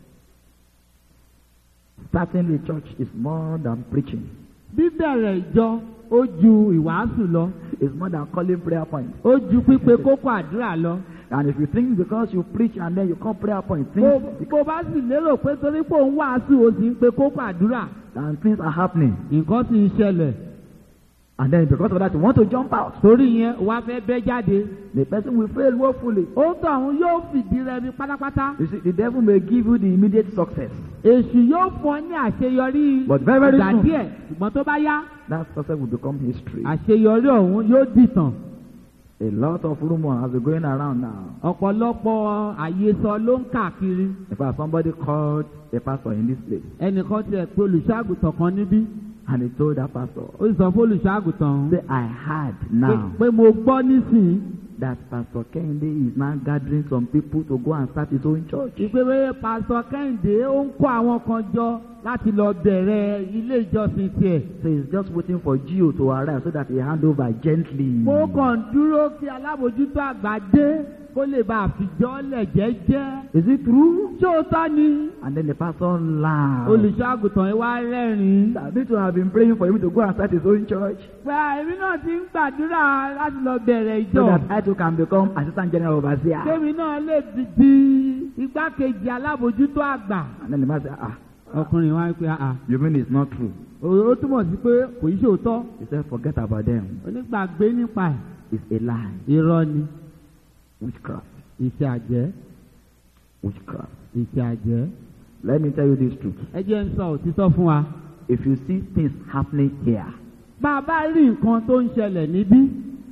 Starting a church is more than preaching. Bíbẹ̀rẹ̀ ìjọ ó ju ìwàásù lọ. It's more than calling prayer points. Ó ju pípe kókó àdúrà lọ. And if you think because you preach and then you call prayer points, Bó things, bó bá sì lérò pé torí pé òun wàásù ó sì ń pe kókó àdúrà. and things are happening. Nǹkan sì ń ṣẹlẹ̀. And then because of that, you want to jump out. Torí yẹn wá fẹ́ bẹ́ jáde. The person will fail woefully. Ó tọ̀ òun yóò fìdí rẹmi pátápátá. You see, the devil may give you the immediate success. Èṣù yóò fún ọ ní àṣeyọrí But very, very ìgbà soon. díẹ̀. Ṣùgbọ́n tó bá yá, That success will become history. àṣeyọrí ọ̀hún yóò dìtàn. A lot of rumor has been going around now. Ọ̀pọ̀lọpọ̀ àyesọ ló ń káàkiri. In fact, somebody called a pastor in this place Ẹnìkan tiẹ̀ pé olùṣọ́àgùtàn kan níbí. and he told that pastor, Ó sì sọ fún olùṣọ́àgùtàn ọ̀hún say, I heard pé- now pé mo gbọ́ nísìnyí that Pastor Kehinde is now gathering some people to go and start his own church. ìpèwé pásítọ̀ Kẹ́hìndé ó ń kó àwọn kan jọ láti lọ bẹ̀rẹ̀ ilé ìjọsìn tiẹ̀. So he's just waiting for Gio to arrive so that he hand over gently. mo kàn dúró kí alábòjútó àgbà dé kó lè bá àfijọ́ lẹ̀ jẹ́jẹ́. Is it true? ṣé o tọ́ ni? And then the pastor laughed. olùṣọ́ àgùntàn yìí wá rẹ́rìn-ín. I need to have been praying for him to go and start his own church pé èmi náà ti ń gbàdúrà láti lọ bẹ̀rẹ̀ ìjọ. so that I too can become assistant general overseer. kémi náà lè di di igbákejì alábòjútó àgbà. And then the man said, ah, ọkùnrin wa ń pè á. you mean it's not true? ó túmọ̀ sí pé kò í ṣòótọ́. He said, forget about them. onígbàgbé nípa ẹ̀. It's a lie. irọ́ ni. Witchcraft. iṣẹ́ àjẹ́. Witchcraft. iṣẹ́ àjẹ́. Let me tell you this truth. ẹ jẹ́ ń sọ òtítọ́ fún wa. If you see things happening here, bá a bá rí nǹkan tó ń ṣẹlẹ̀ níbí.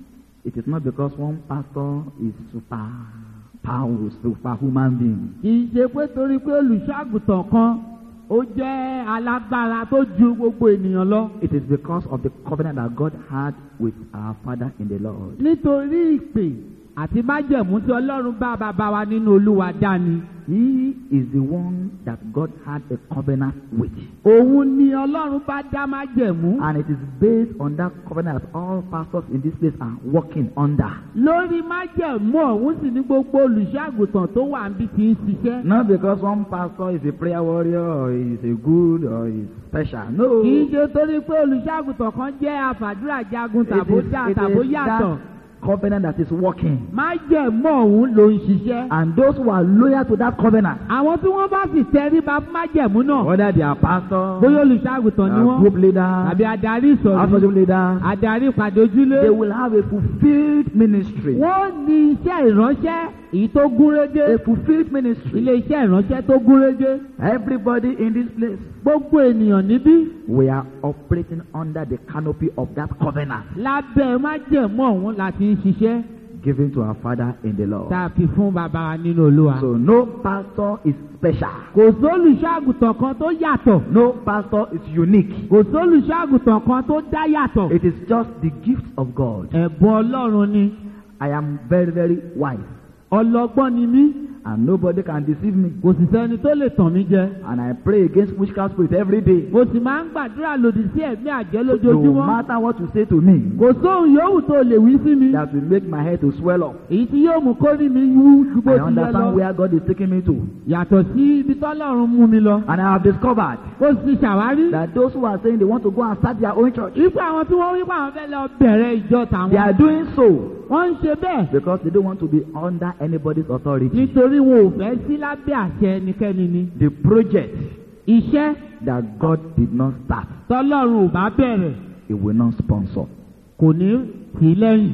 it is not because one pastor is super powerful, super human being. kì í ṣe pé torí pé olùṣọ́ àgùntàn kan ó jẹ́ alágbára tó ju gbogbo ènìyàn lọ. It is because of the covenant that God had with our Father in the Lord. nítorí ìpè àti májẹ̀mú tí Ọlọ́run bá bàbá wa nínú Olúwa dání. He is the one that God had a covenant with. òun ni Ọlọ́run bá dá májẹ̀mú. And it is based on that covenant that all pastors in this place are working under. lórí májẹ̀mú ọ̀hún sì ní gbogbo olùṣọ́ àgùntàn tó wà níbi tí ń ṣiṣẹ́. Not because one pastor is a prayer warrior or is a good or is special. No. kì í ṣe torí pé olùṣọ́ àgùntàn kan jẹ́ àfàdúrà jagun tàbó dá tàbó yàtọ̀. Covenant that is working. májẹ̀mú ọ̀hún ló ń ṣiṣẹ́. And those who are loyal to that covenant, àwọn tí wọ́n bá sì tẹríba fún májẹ̀mú náà. whether they are pastors, bóyá olùṣọ́ àgùntàn ni uh, wọ́n. group leaders, tàbí adarí ìsọ̀rí. worship leaders, adarí ìpàdé ojúlé. they will have a fulfilled ministry. wọ́n ní iṣẹ́ ìránṣẹ́ èyí tó gúnrégé. A fulfilled ministry. ilé iṣẹ́ ìránṣẹ́ tó gúnrégé. Everybody in this place, gbogbo ènìyàn níbí. we are operating under the canopy of that covenant lábẹ́ májẹ̀mú ọ̀hún láti ń ṣiṣẹ́. given to our Father in the Lord. tá a fi fún bàbá wa nínú Olúwa. So no pastor is special. kò sólùṣọ́ àgùntàn kan tó yàtọ̀. No pastor is unique. kò sólùṣọ́ àgùntàn kan tó dá yàtọ̀. It is just the gift of God. ẹ̀bùn Ọlọ́run ni. I am very, very wise. ọlọ́gbọ́n ni mí. And nobody can deceive me. kò sì sẹ́ni tó lè tàn mí jẹ. And I pray against witchcraft spirit every day. mo sì máa ń gbàdúrà lòdì sí ẹ̀mí àjẹ́ No lójoojúmọ́. matter what you say to me, kò sóhun yòówù tó lè wí sí mi. that will make my head to swell up. èyí tí yóò mú kórìí mi wú ju bó I ti yẹ understand lọ. where God is taking me to. yàtọ̀ sí ibi tọ́lọ́run mú mi lọ. And I have discovered ó sì ṣàwárí. that those who are saying they want to go and start their own church, ipò àwọn tí wọ́n wípé àwọn fẹ́ lọ bẹ̀rẹ̀ ìjọ they tàwọn. are doing so wọ́n ń ṣe bẹ́ẹ̀. because they don't want to be under anybody's authority. nítorí wọn ò fẹ́ sí lábẹ́ àṣẹ ẹnikẹ́ni ni. The project iṣẹ́ that God did not start, tọ́lọ́run ò bá bẹ̀rẹ̀ He will not sponsor. kò ní tì í lẹ́yìn.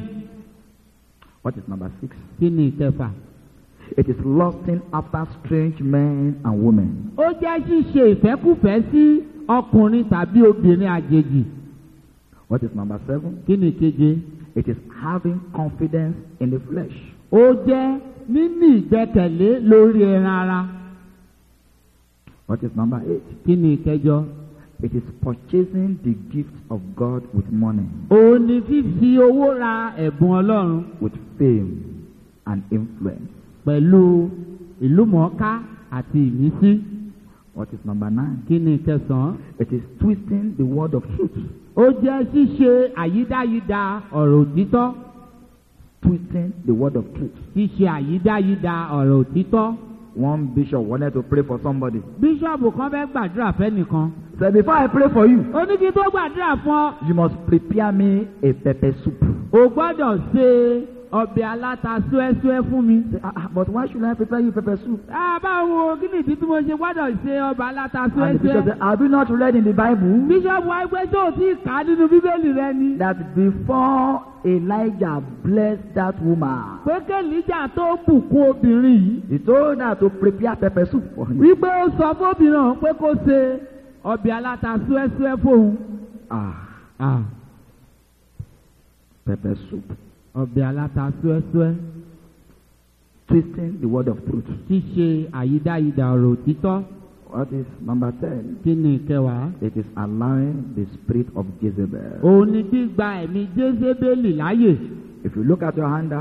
What is number six? kí ni ìkẹfà? It is lusting after strange men and women. ó jẹ́ ṣíṣe ìfẹ́kùfẹ́ sí ọkùnrin tàbí obìnrin àjèjì. What is number seven? kí ni ìkeje? It is having confidence in the flesh. ó jẹ́ níní ìgbẹ́kẹ̀lé lórí ẹran ara. What is number eight? kí ni ìkẹjọ? It is purchasing the gift of God with money, òun ni fífi owó ra ẹ̀bùn Ọlọ́run with fame and influence. pẹ̀lú ìlúmọ̀ọ́ká àti ìmísí. What is number nine? kí ni ìkẹsàn-án? It is twisting the word of truth. ó jẹ́ ṣíṣe àyídáyídá ọ̀rọ̀ òtítọ́. Twisting the word of truth. ṣíṣe àyídáyídá ọ̀rọ̀ òtítọ́. One bishop wanted to pray for somebody. bíṣọ̀bù kan fẹ́ gbàdúrà fẹ́nìkan. Say, before I pray for you, ó ní kí tó gbàdúrà fún ọ. you must prepare me a pepper soup. o gbọ́dọ̀ ṣe ọbẹ̀ aláta súẹ́súẹ́ fún mi. Say, ah, ah, but why should I prepare you pepper soup? ah báwo kí ni ìdí tí mo ṣe gbọ́dọ̀ ṣe ọbẹ̀ aláta And the bishop súẹ́súẹ́. said, have you not read in the Bible bíṣọ̀bù wa pé tó o ti kà á nínú bíbélì rẹ ni. that before Elijah blessed that woman, pé kẹ́líjà tó bùkún obìnrin yìí. he told her to prepare pepper soup for him. wípé ó sọ fóbìnrin ọ̀hún pé kó ṣe ọbẹ̀ aláta súẹ́súẹ́ fóun. Ah, ah pepper soup. ọbẹ̀ aláta súẹ́súẹ́. Twisting the word of truth. ṣíṣe àyídáyídá ọ̀rọ̀ òtítọ́. What is number ten? kí ni ìkẹwàá? It is allowing the spirit of Jezebel. òun ni gbígba ẹ̀mí Jézébélì láàyè. If you look at your handout,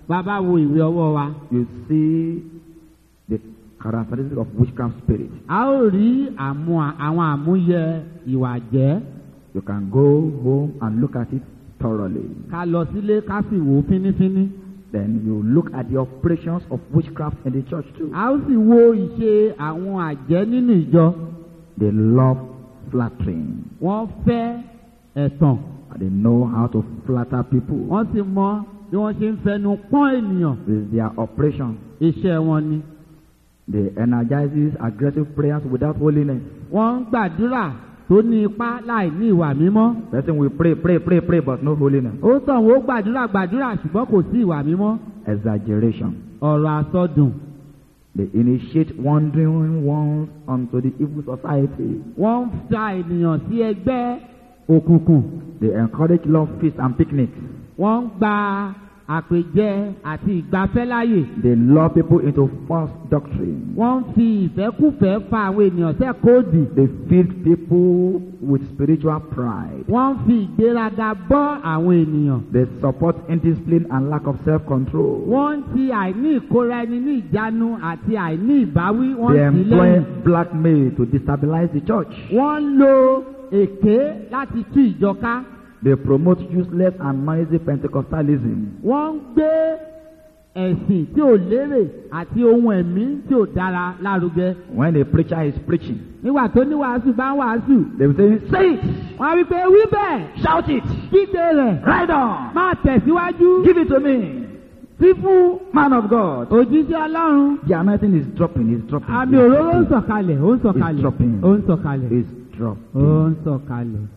bàbá wo ìwé ọwọ́ wa. you see the characteristics of witchcraft spirit. a ó rí àmú àwọn àmúyẹ ìwà jẹ́. You can go home and look at it thoroughly. ká lọ sílé ká sì wò ó fínífíní. Then you look at the operations of witchcraft in the church too. a ó sì wo ìṣe àwọn àjẹ́ nínú ìjọ. They love flattering. wọ́n fẹ́ ẹ̀tàn. And they know how to flatter people. wọ́n sì mọ bí wọ́n ṣe ń fẹnu pọ́n ènìyàn. It's their operation. iṣẹ́ wọn ni. They energizes aggressive prayers without holiness. wọ́n ń gbàdúrà tó ní ipá láì ní ìwà mímọ́. Person will pray, pray, pray, pray, but no holiness. ó tàn wọ́n gbàdúrà gbàdúrà ṣùgbọ́n kò sí ìwà mímọ́. Exaggeration. ọ̀rọ̀ àsọdùn. They initiate wandering ones onto the evil society. wọ́n ń fa ènìyàn sí ẹgbẹ́ òkùnkùn. They encourage love feasts and picnics. wọ́n ń gba àpèjẹ àti ìgbafẹ́ láàyè. They lure people into false doctrine. wọ́n ń fi ìfẹ́kùfẹ́ fa àwọn ènìyàn sẹ́kọ̀ọ́dì. They feed people with spiritual pride. wọ́n ń fi ìgbéraga bọ́ àwọn ènìyàn. They support indiscipline and lack of self-control. wọ́n ń ti àìní ìkóra ẹni ní ìjánu àti àìní ìbáwí wọ́n They ti employ lẹ́yìn. blackmail to destabilize the church. wọ́n ń lo èké láti tú ìjọ ká. They promote useless and noisy Pentecostalism. wọ́n ń gbé ẹ̀sìn tí ò lérè àti ohun ẹ̀mí tí ò dára lárugẹ. When a preacher is preaching, nígbà tó ní wàásù bá ń wàásù. they will say, say it, wọ́n á wí pé wí bẹ́ẹ̀. shout it, kígbe rẹ̀. ride on, máa tẹ̀síwájú. give it to me. fífún Man of God. òjíṣẹ́ Ọlọ́run. The anointing is dropping, is dropping. àmì òróró ń sọ̀kalẹ̀ ó ń sọ̀kalẹ̀ It's dropping. ó ń sọ̀kalẹ̀ It's ó dropping. ń sọ̀kalẹ̀.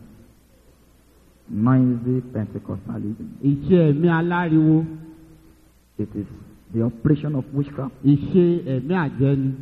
Noisy Pentecostalism. ìṣe ẹ̀mí aláriwo. It is the operation of witchcraft. ìṣe ẹ̀mí àjẹni.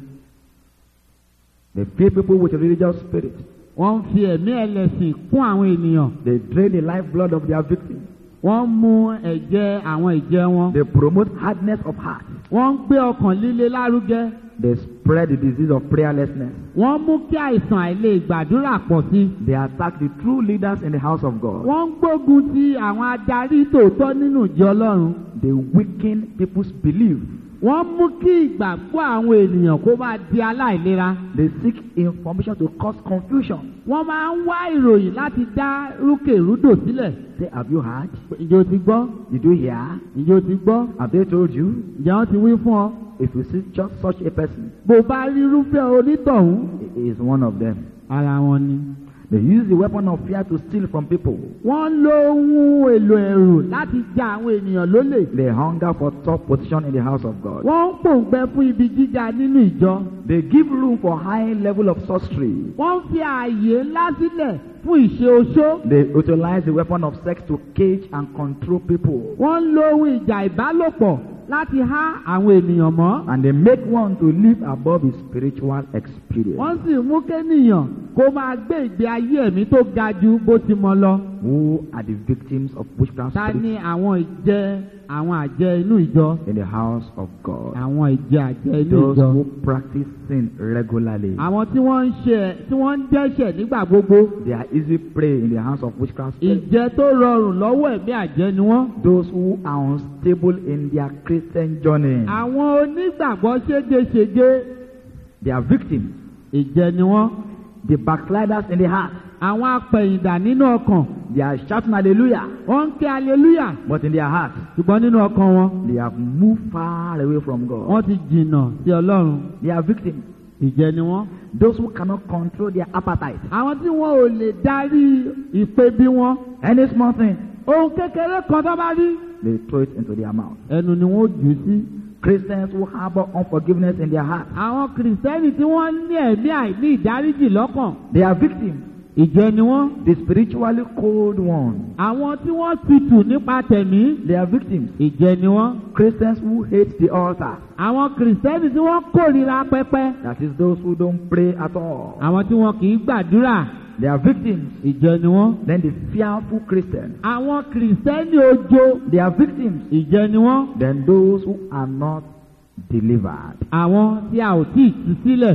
They fill people with religious spirit. wọ́n ń fi ẹ̀mí ẹlẹ́sìn kún àwọn ènìyàn. They drain the lifeblood of their victims. wọ́n mú ẹ̀jẹ̀ àwọn ìjẹ wọn. They promote hardness of heart. wọ́n ń gbé ọkàn líle lárugẹ. They spread the disease of prayerlessness. wọ́n mú kí àìsàn àìlè gbàdúrà pọ̀ sí. They attack the true leaders in the house of God. wọ́n ń gbógun ti àwọn adarí tòótọ́ nínú ìjọ Ọlọ́run. They weaken people's belief. wọ́n mú kí ìgbàgbọ́ àwọn ènìyàn kó máa di aláìlera. They seek information to cause confusion. wọ́n máa ń wá ìròyìn láti dá rúkèrúdò sílẹ̀. Say, have you heard? ǹjẹ́ o ti gbọ́? Did you hear? ǹjẹ́ o ti gbọ́? Have they told you? ǹjẹ́ wọ́n ti wí fún ọ? If you see just such a person, bó bá rí irúfẹ́ onítọ̀hún. he is one of them. ara wọn ni. They use the weapon of fear to steal from people. wọ́n ń lo ohun èlò ẹ̀rù láti ja àwọn ènìyàn lólè. They hunger for top position in the house of God. wọ́n ń pòǹgbẹ fún ibi gíga nínú ìjọ. They give room for high level of sorcery. wọ́n ń fi ààyè ńlá sílẹ̀ fún ìṣe oṣó. They utilize the weapon of sex to cage and control people. wọ́n ń lo ohun ìjà ìbálòpọ̀ láti há àwọn ènìyàn mọ́. And they make one to live above his spiritual experience. wọ́n sì mú kéèyàn kó máa gbé ìgbé ayé ẹ̀mí tó ga ju bó ti mọ lọ. Who are the victims of witchcraft ta ni spirits àwọn ìjẹ àwọn àjẹ inú ìjọ. in the house of God? àwọn ìjẹ àjẹ inú Those ìjọ. who practice sin regularly. àwọn tí wọ́n ń ṣe tí wọ́n ń dẹ́ṣẹ̀ nígbà gbogbo. They are easy prey in the hands of witchcraft spirits. ìjẹ tó rọrùn lọ́wọ́ ẹ̀mí àjẹ́ ni wọ́n. Those who are unstable in their Christian journey. àwọn onígbàgbọ́ ségesège. They are victims. ìjẹ ni wọ́n. The backsliders in the heart. àwọn apẹ̀yìndà nínú ọkàn. They are shouting hallelujah. wọ́n ń ké hallelujah. But in their heart, ṣùgbọ́n nínú ọkàn wọn. they have moved far away from God. wọ́n ti jìnnà sí Ọlọ́run. They are victims. ìjẹ ni wọ́n. Those who cannot control their appetite. àwọn tí wọn ò lè darí ìpèbí wọn. Any small thing, ohun kékeré kan tó bá rí. they throw it into their mouth. ẹnu ni wọ́n jù sí. Christians who harbor unforgiveness in their heart. àwọn kìrìsìtẹ́nì tí wọ́n ní ẹ̀mí àìní ìdáríjì lọ́kàn. They are victims. ìjẹ ni wọ́n. The spiritually cold ones. àwọn tí wọ́n tutù nípa tẹ̀mí. They are victims. ìjẹ ni wọ́n. Christians who hate the altar. àwọn kìrìsìtẹ́nì tí wọ́n kórìíra pẹpẹ. That is those who don't pray at all. àwọn tí wọn kì í gbàdúrà. They are victims. ìjẹ ni wọ́n. Then the fearful Christians. àwọn kìrìsìtẹ́nì ojo. They are victims. ìjẹ ni wọ́n. Then those who are not delivered. àwọn tí a ò tí ì tú sílẹ̀.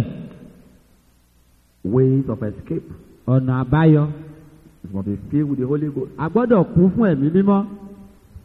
Ways of escape. ọ̀nà àbáyọ. It must be filled with the Holy Ghost. a gbọ́dọ̀ kún fún ẹ̀mí mímọ́.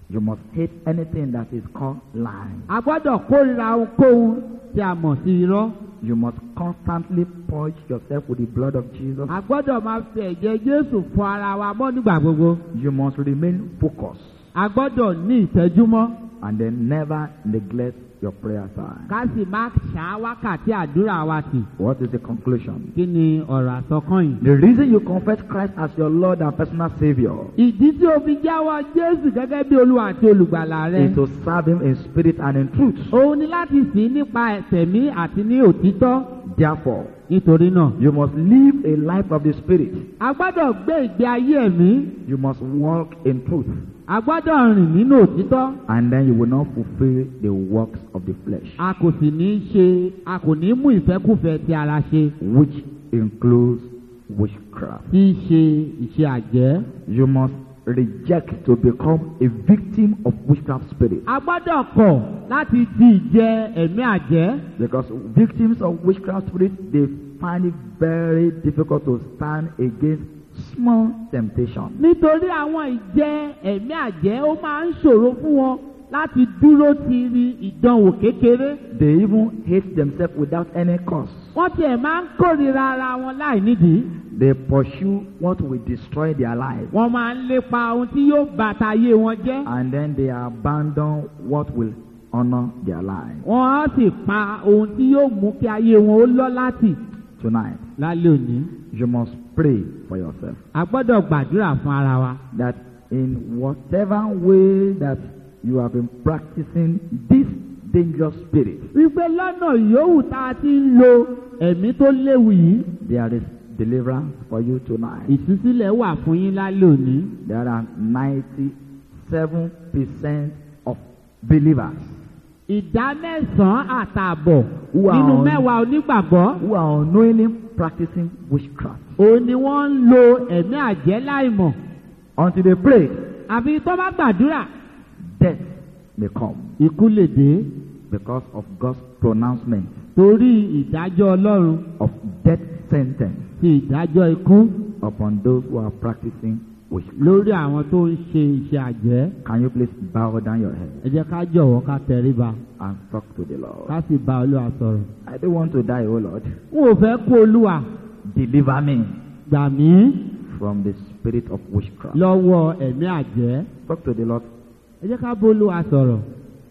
You must hate anything that is called lying. A gbọ́dọ̀ kórìíra ohunkóhun tí a mọ̀ sí irọ́. You must constantly purge yourself with the blood of Jesus. A gbọ́dọ̀ máa fi ẹ̀jẹ̀ Jésù fọ ara wa mọ́ nígbà gbogbo. You must remain focused. A gbọ́dọ̀ ní ìtẹ́júmọ́. And then never neglect your prayer time. Ká sì má ṣá wákàtí àdúrà wa tì. What is the conclusion? Kí ni ọ̀rọ̀ àsọkàn yìí? The reason you confess Christ as your Lord and personal Savior Ìdí tí o fi jáwọ́ Jésù gẹ́gẹ́ bí Olúwa àti olùgbàlà rẹ. is to serve Him in spirit and in truth. Òun ni láti sìn nípa ẹ̀mí àti ní òtítọ́. Therefore, Nítorí náà, you must live a life of the Spirit. a gbọ́dọ̀ gbé ìgbé ayé ẹ̀mí. You must walk in truth. A gbọ́dọ̀ rìn nínú òtítọ́. And then you will not fulfill the works of the flesh, A kò sì ní ṣe, a kò ní mú ìfẹ́kùfẹ́ ti ara ṣe. which includes witchcraft. Tí í ṣe iṣẹ́ àjẹ́. You must reject to become a victim of witchcraft spirit. A gbọ́dọ̀ kọ̀ láti di ìjẹ ẹ̀mí àjẹ́. Because victims of witchcraft spirit, they find it very difficult to stand against small temptation. Nítorí àwọn ìjẹ ẹ̀mí àjẹ́ ó máa ń ṣòro fún wọn láti dúró ti rí ìdánwò kékeré. They even hate themselves without any cause. Wọ́n tiẹ̀ máa ń kórìíra ara wọn láì nídìí. They pursue what will destroy their life. Wọ́n máa ń lépa ohun tí yóò bàtà ayé wọn jẹ́. And then they abandon what will honor their life. Wọ́n á sì pa ohun tí yóò mú kí ayé wọn ó lọ́ láti. Tonight, Lálẹ́ òní, you must pray for yourself a gbọ́dọ̀ gbàdúrà fún ara wa. that in whatever way that you have been practicing this dangerous spirit, Wípé lọ́nà yòówù tá a ti ń lo ẹ̀mí tó léwu yìí, there is deliverance for you tonight. ìtúsílẹ̀ wà fún yín lálẹ́ òní. There are ninety-seven percent of believers Ìdá mẹ́sàn-án àtààbọ̀ Who are nínú on- mẹ́wàá onígbàgbọ́. who are unknowingly practicing witchcraft. Òun ni wọ́n ń lo ẹ̀mí àjẹ́ láìmọ̀. Until they pray, Àfi tó bá gbàdúrà, death may come ikú lè dé. because of God's pronouncement Torí ìdájọ́ Ọlọ́run of death sentence ti ìdájọ́ ikú upon those who are practicing witchcraft. lórí àwọn tó ń ṣe iṣẹ́ àjẹ́. Can you please bow down your head Ẹ jẹ́ ká jọ̀wọ́ ká tẹríba and talk to the Lord? ká sì bá Olúwa sọ̀rọ̀. I don't want to die, oh Lord. N ò fẹ́ kú Olúwa, Deliver me gbà mí from the spirit of witchcraft. lọ́wọ́ ẹ̀mí àjẹ́. Talk to the Lord. Ẹ jẹ́ ká bá Olúwa sọ̀rọ̀.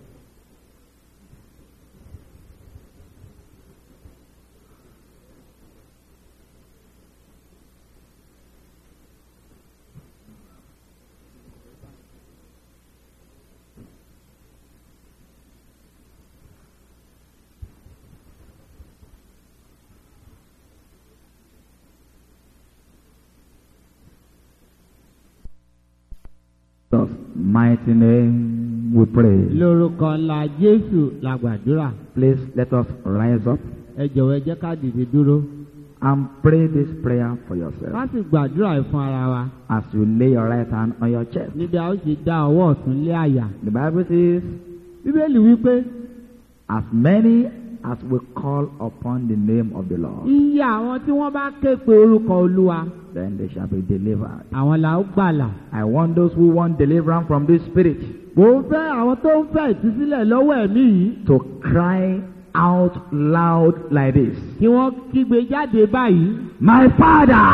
Jesus' mighty name we pray. Lórúkọ ńlá Jésù la gbàdúrà. Please let us rise up Ẹ jọ̀wọ́ ẹ jẹ́ ká dìde dúró. and pray this prayer for Ká yourself sì gbàdúrà yìí fún ara wa. as you lay your right hand on your chest. Níbi a ó sì dá ọwọ́ ọ̀tún lé àyà. The Bible says, Bíbélì wípé as many as will call upon the name of the Lord, iye àwọn tí wọ́n bá ké pe orúkọ Olúwa, then they shall be delivered. àwọn là ó gbàlà. I want those who want deliverance from this spirit Mo ń fẹ́ àwọn tó ń fẹ́ ìtúsílẹ̀ lọ́wọ́ ẹ̀mí yìí to cry out loud like this. kí wọ́n kígbe jáde báyìí. My Father,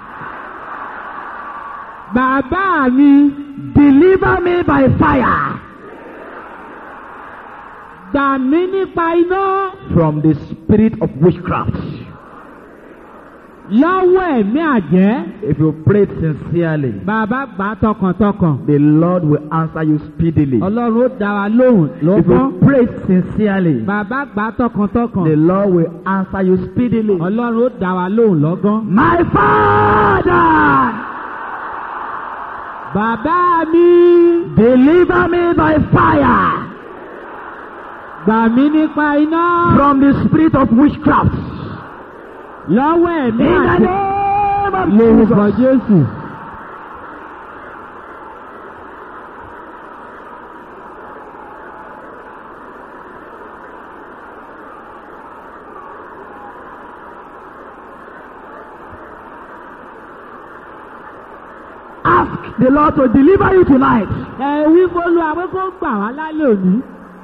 Bàbá mi, deliver me by fire gbà mí nípa iná from the spirit of witchcraft. lọ́wọ́ ẹ̀mí àjẹ́. If you pray sincerely, Bàbá gbà á tọkàntọkàn. the Lord will answer you speedily. Ọlọ́run ó dá wa lóhùn If lọ́gán. you pray sincerely, Bàbá gbà á tọkàntọkàn. the Lord will answer you speedily. Ọlọ́run ó dá wa lóhùn lọ́gán. My Father, Bàbá mi, deliver me by fire gbà mí nípa iná from the spirit of witchcraft. lọ́wọ́ In ẹ̀mí the àjẹ́. name of Lórúkọ Jesus. Jésù. Ask the Lord to deliver you tonight. Ẹ wí fólú àwọn kó gbà wá lálẹ́ òní.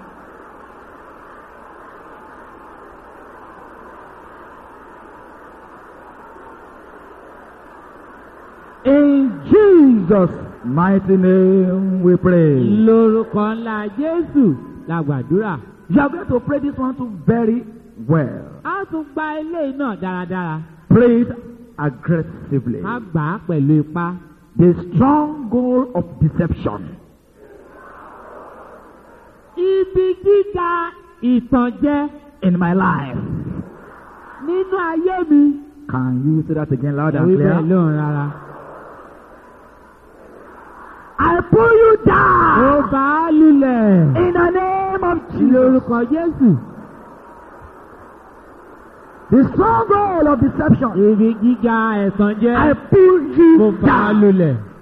In Jesus' mighty name we pray. Lórúkọ ńlá Jésù la gbàdúrà. You are going to pray this one too very well. A tún gba eléyìí náà dáradára. Pray it aggressively. A gbà á pẹ̀lú ipá. The stronghold of deception. Ibi gíga ìtànjẹ In my life. nínú ayé mi. Can you say that again loud and Ẹ̀wí clear? bẹ́ẹ̀ lóhùn rárá. I pull you down. Ó bá a lulẹ̀. In the name of Jesus. Lórúkọ Jésù. The stronghold of deception. Ibi gíga ẹ̀tànjẹ. I pull you Mo bá a down. lulẹ̀.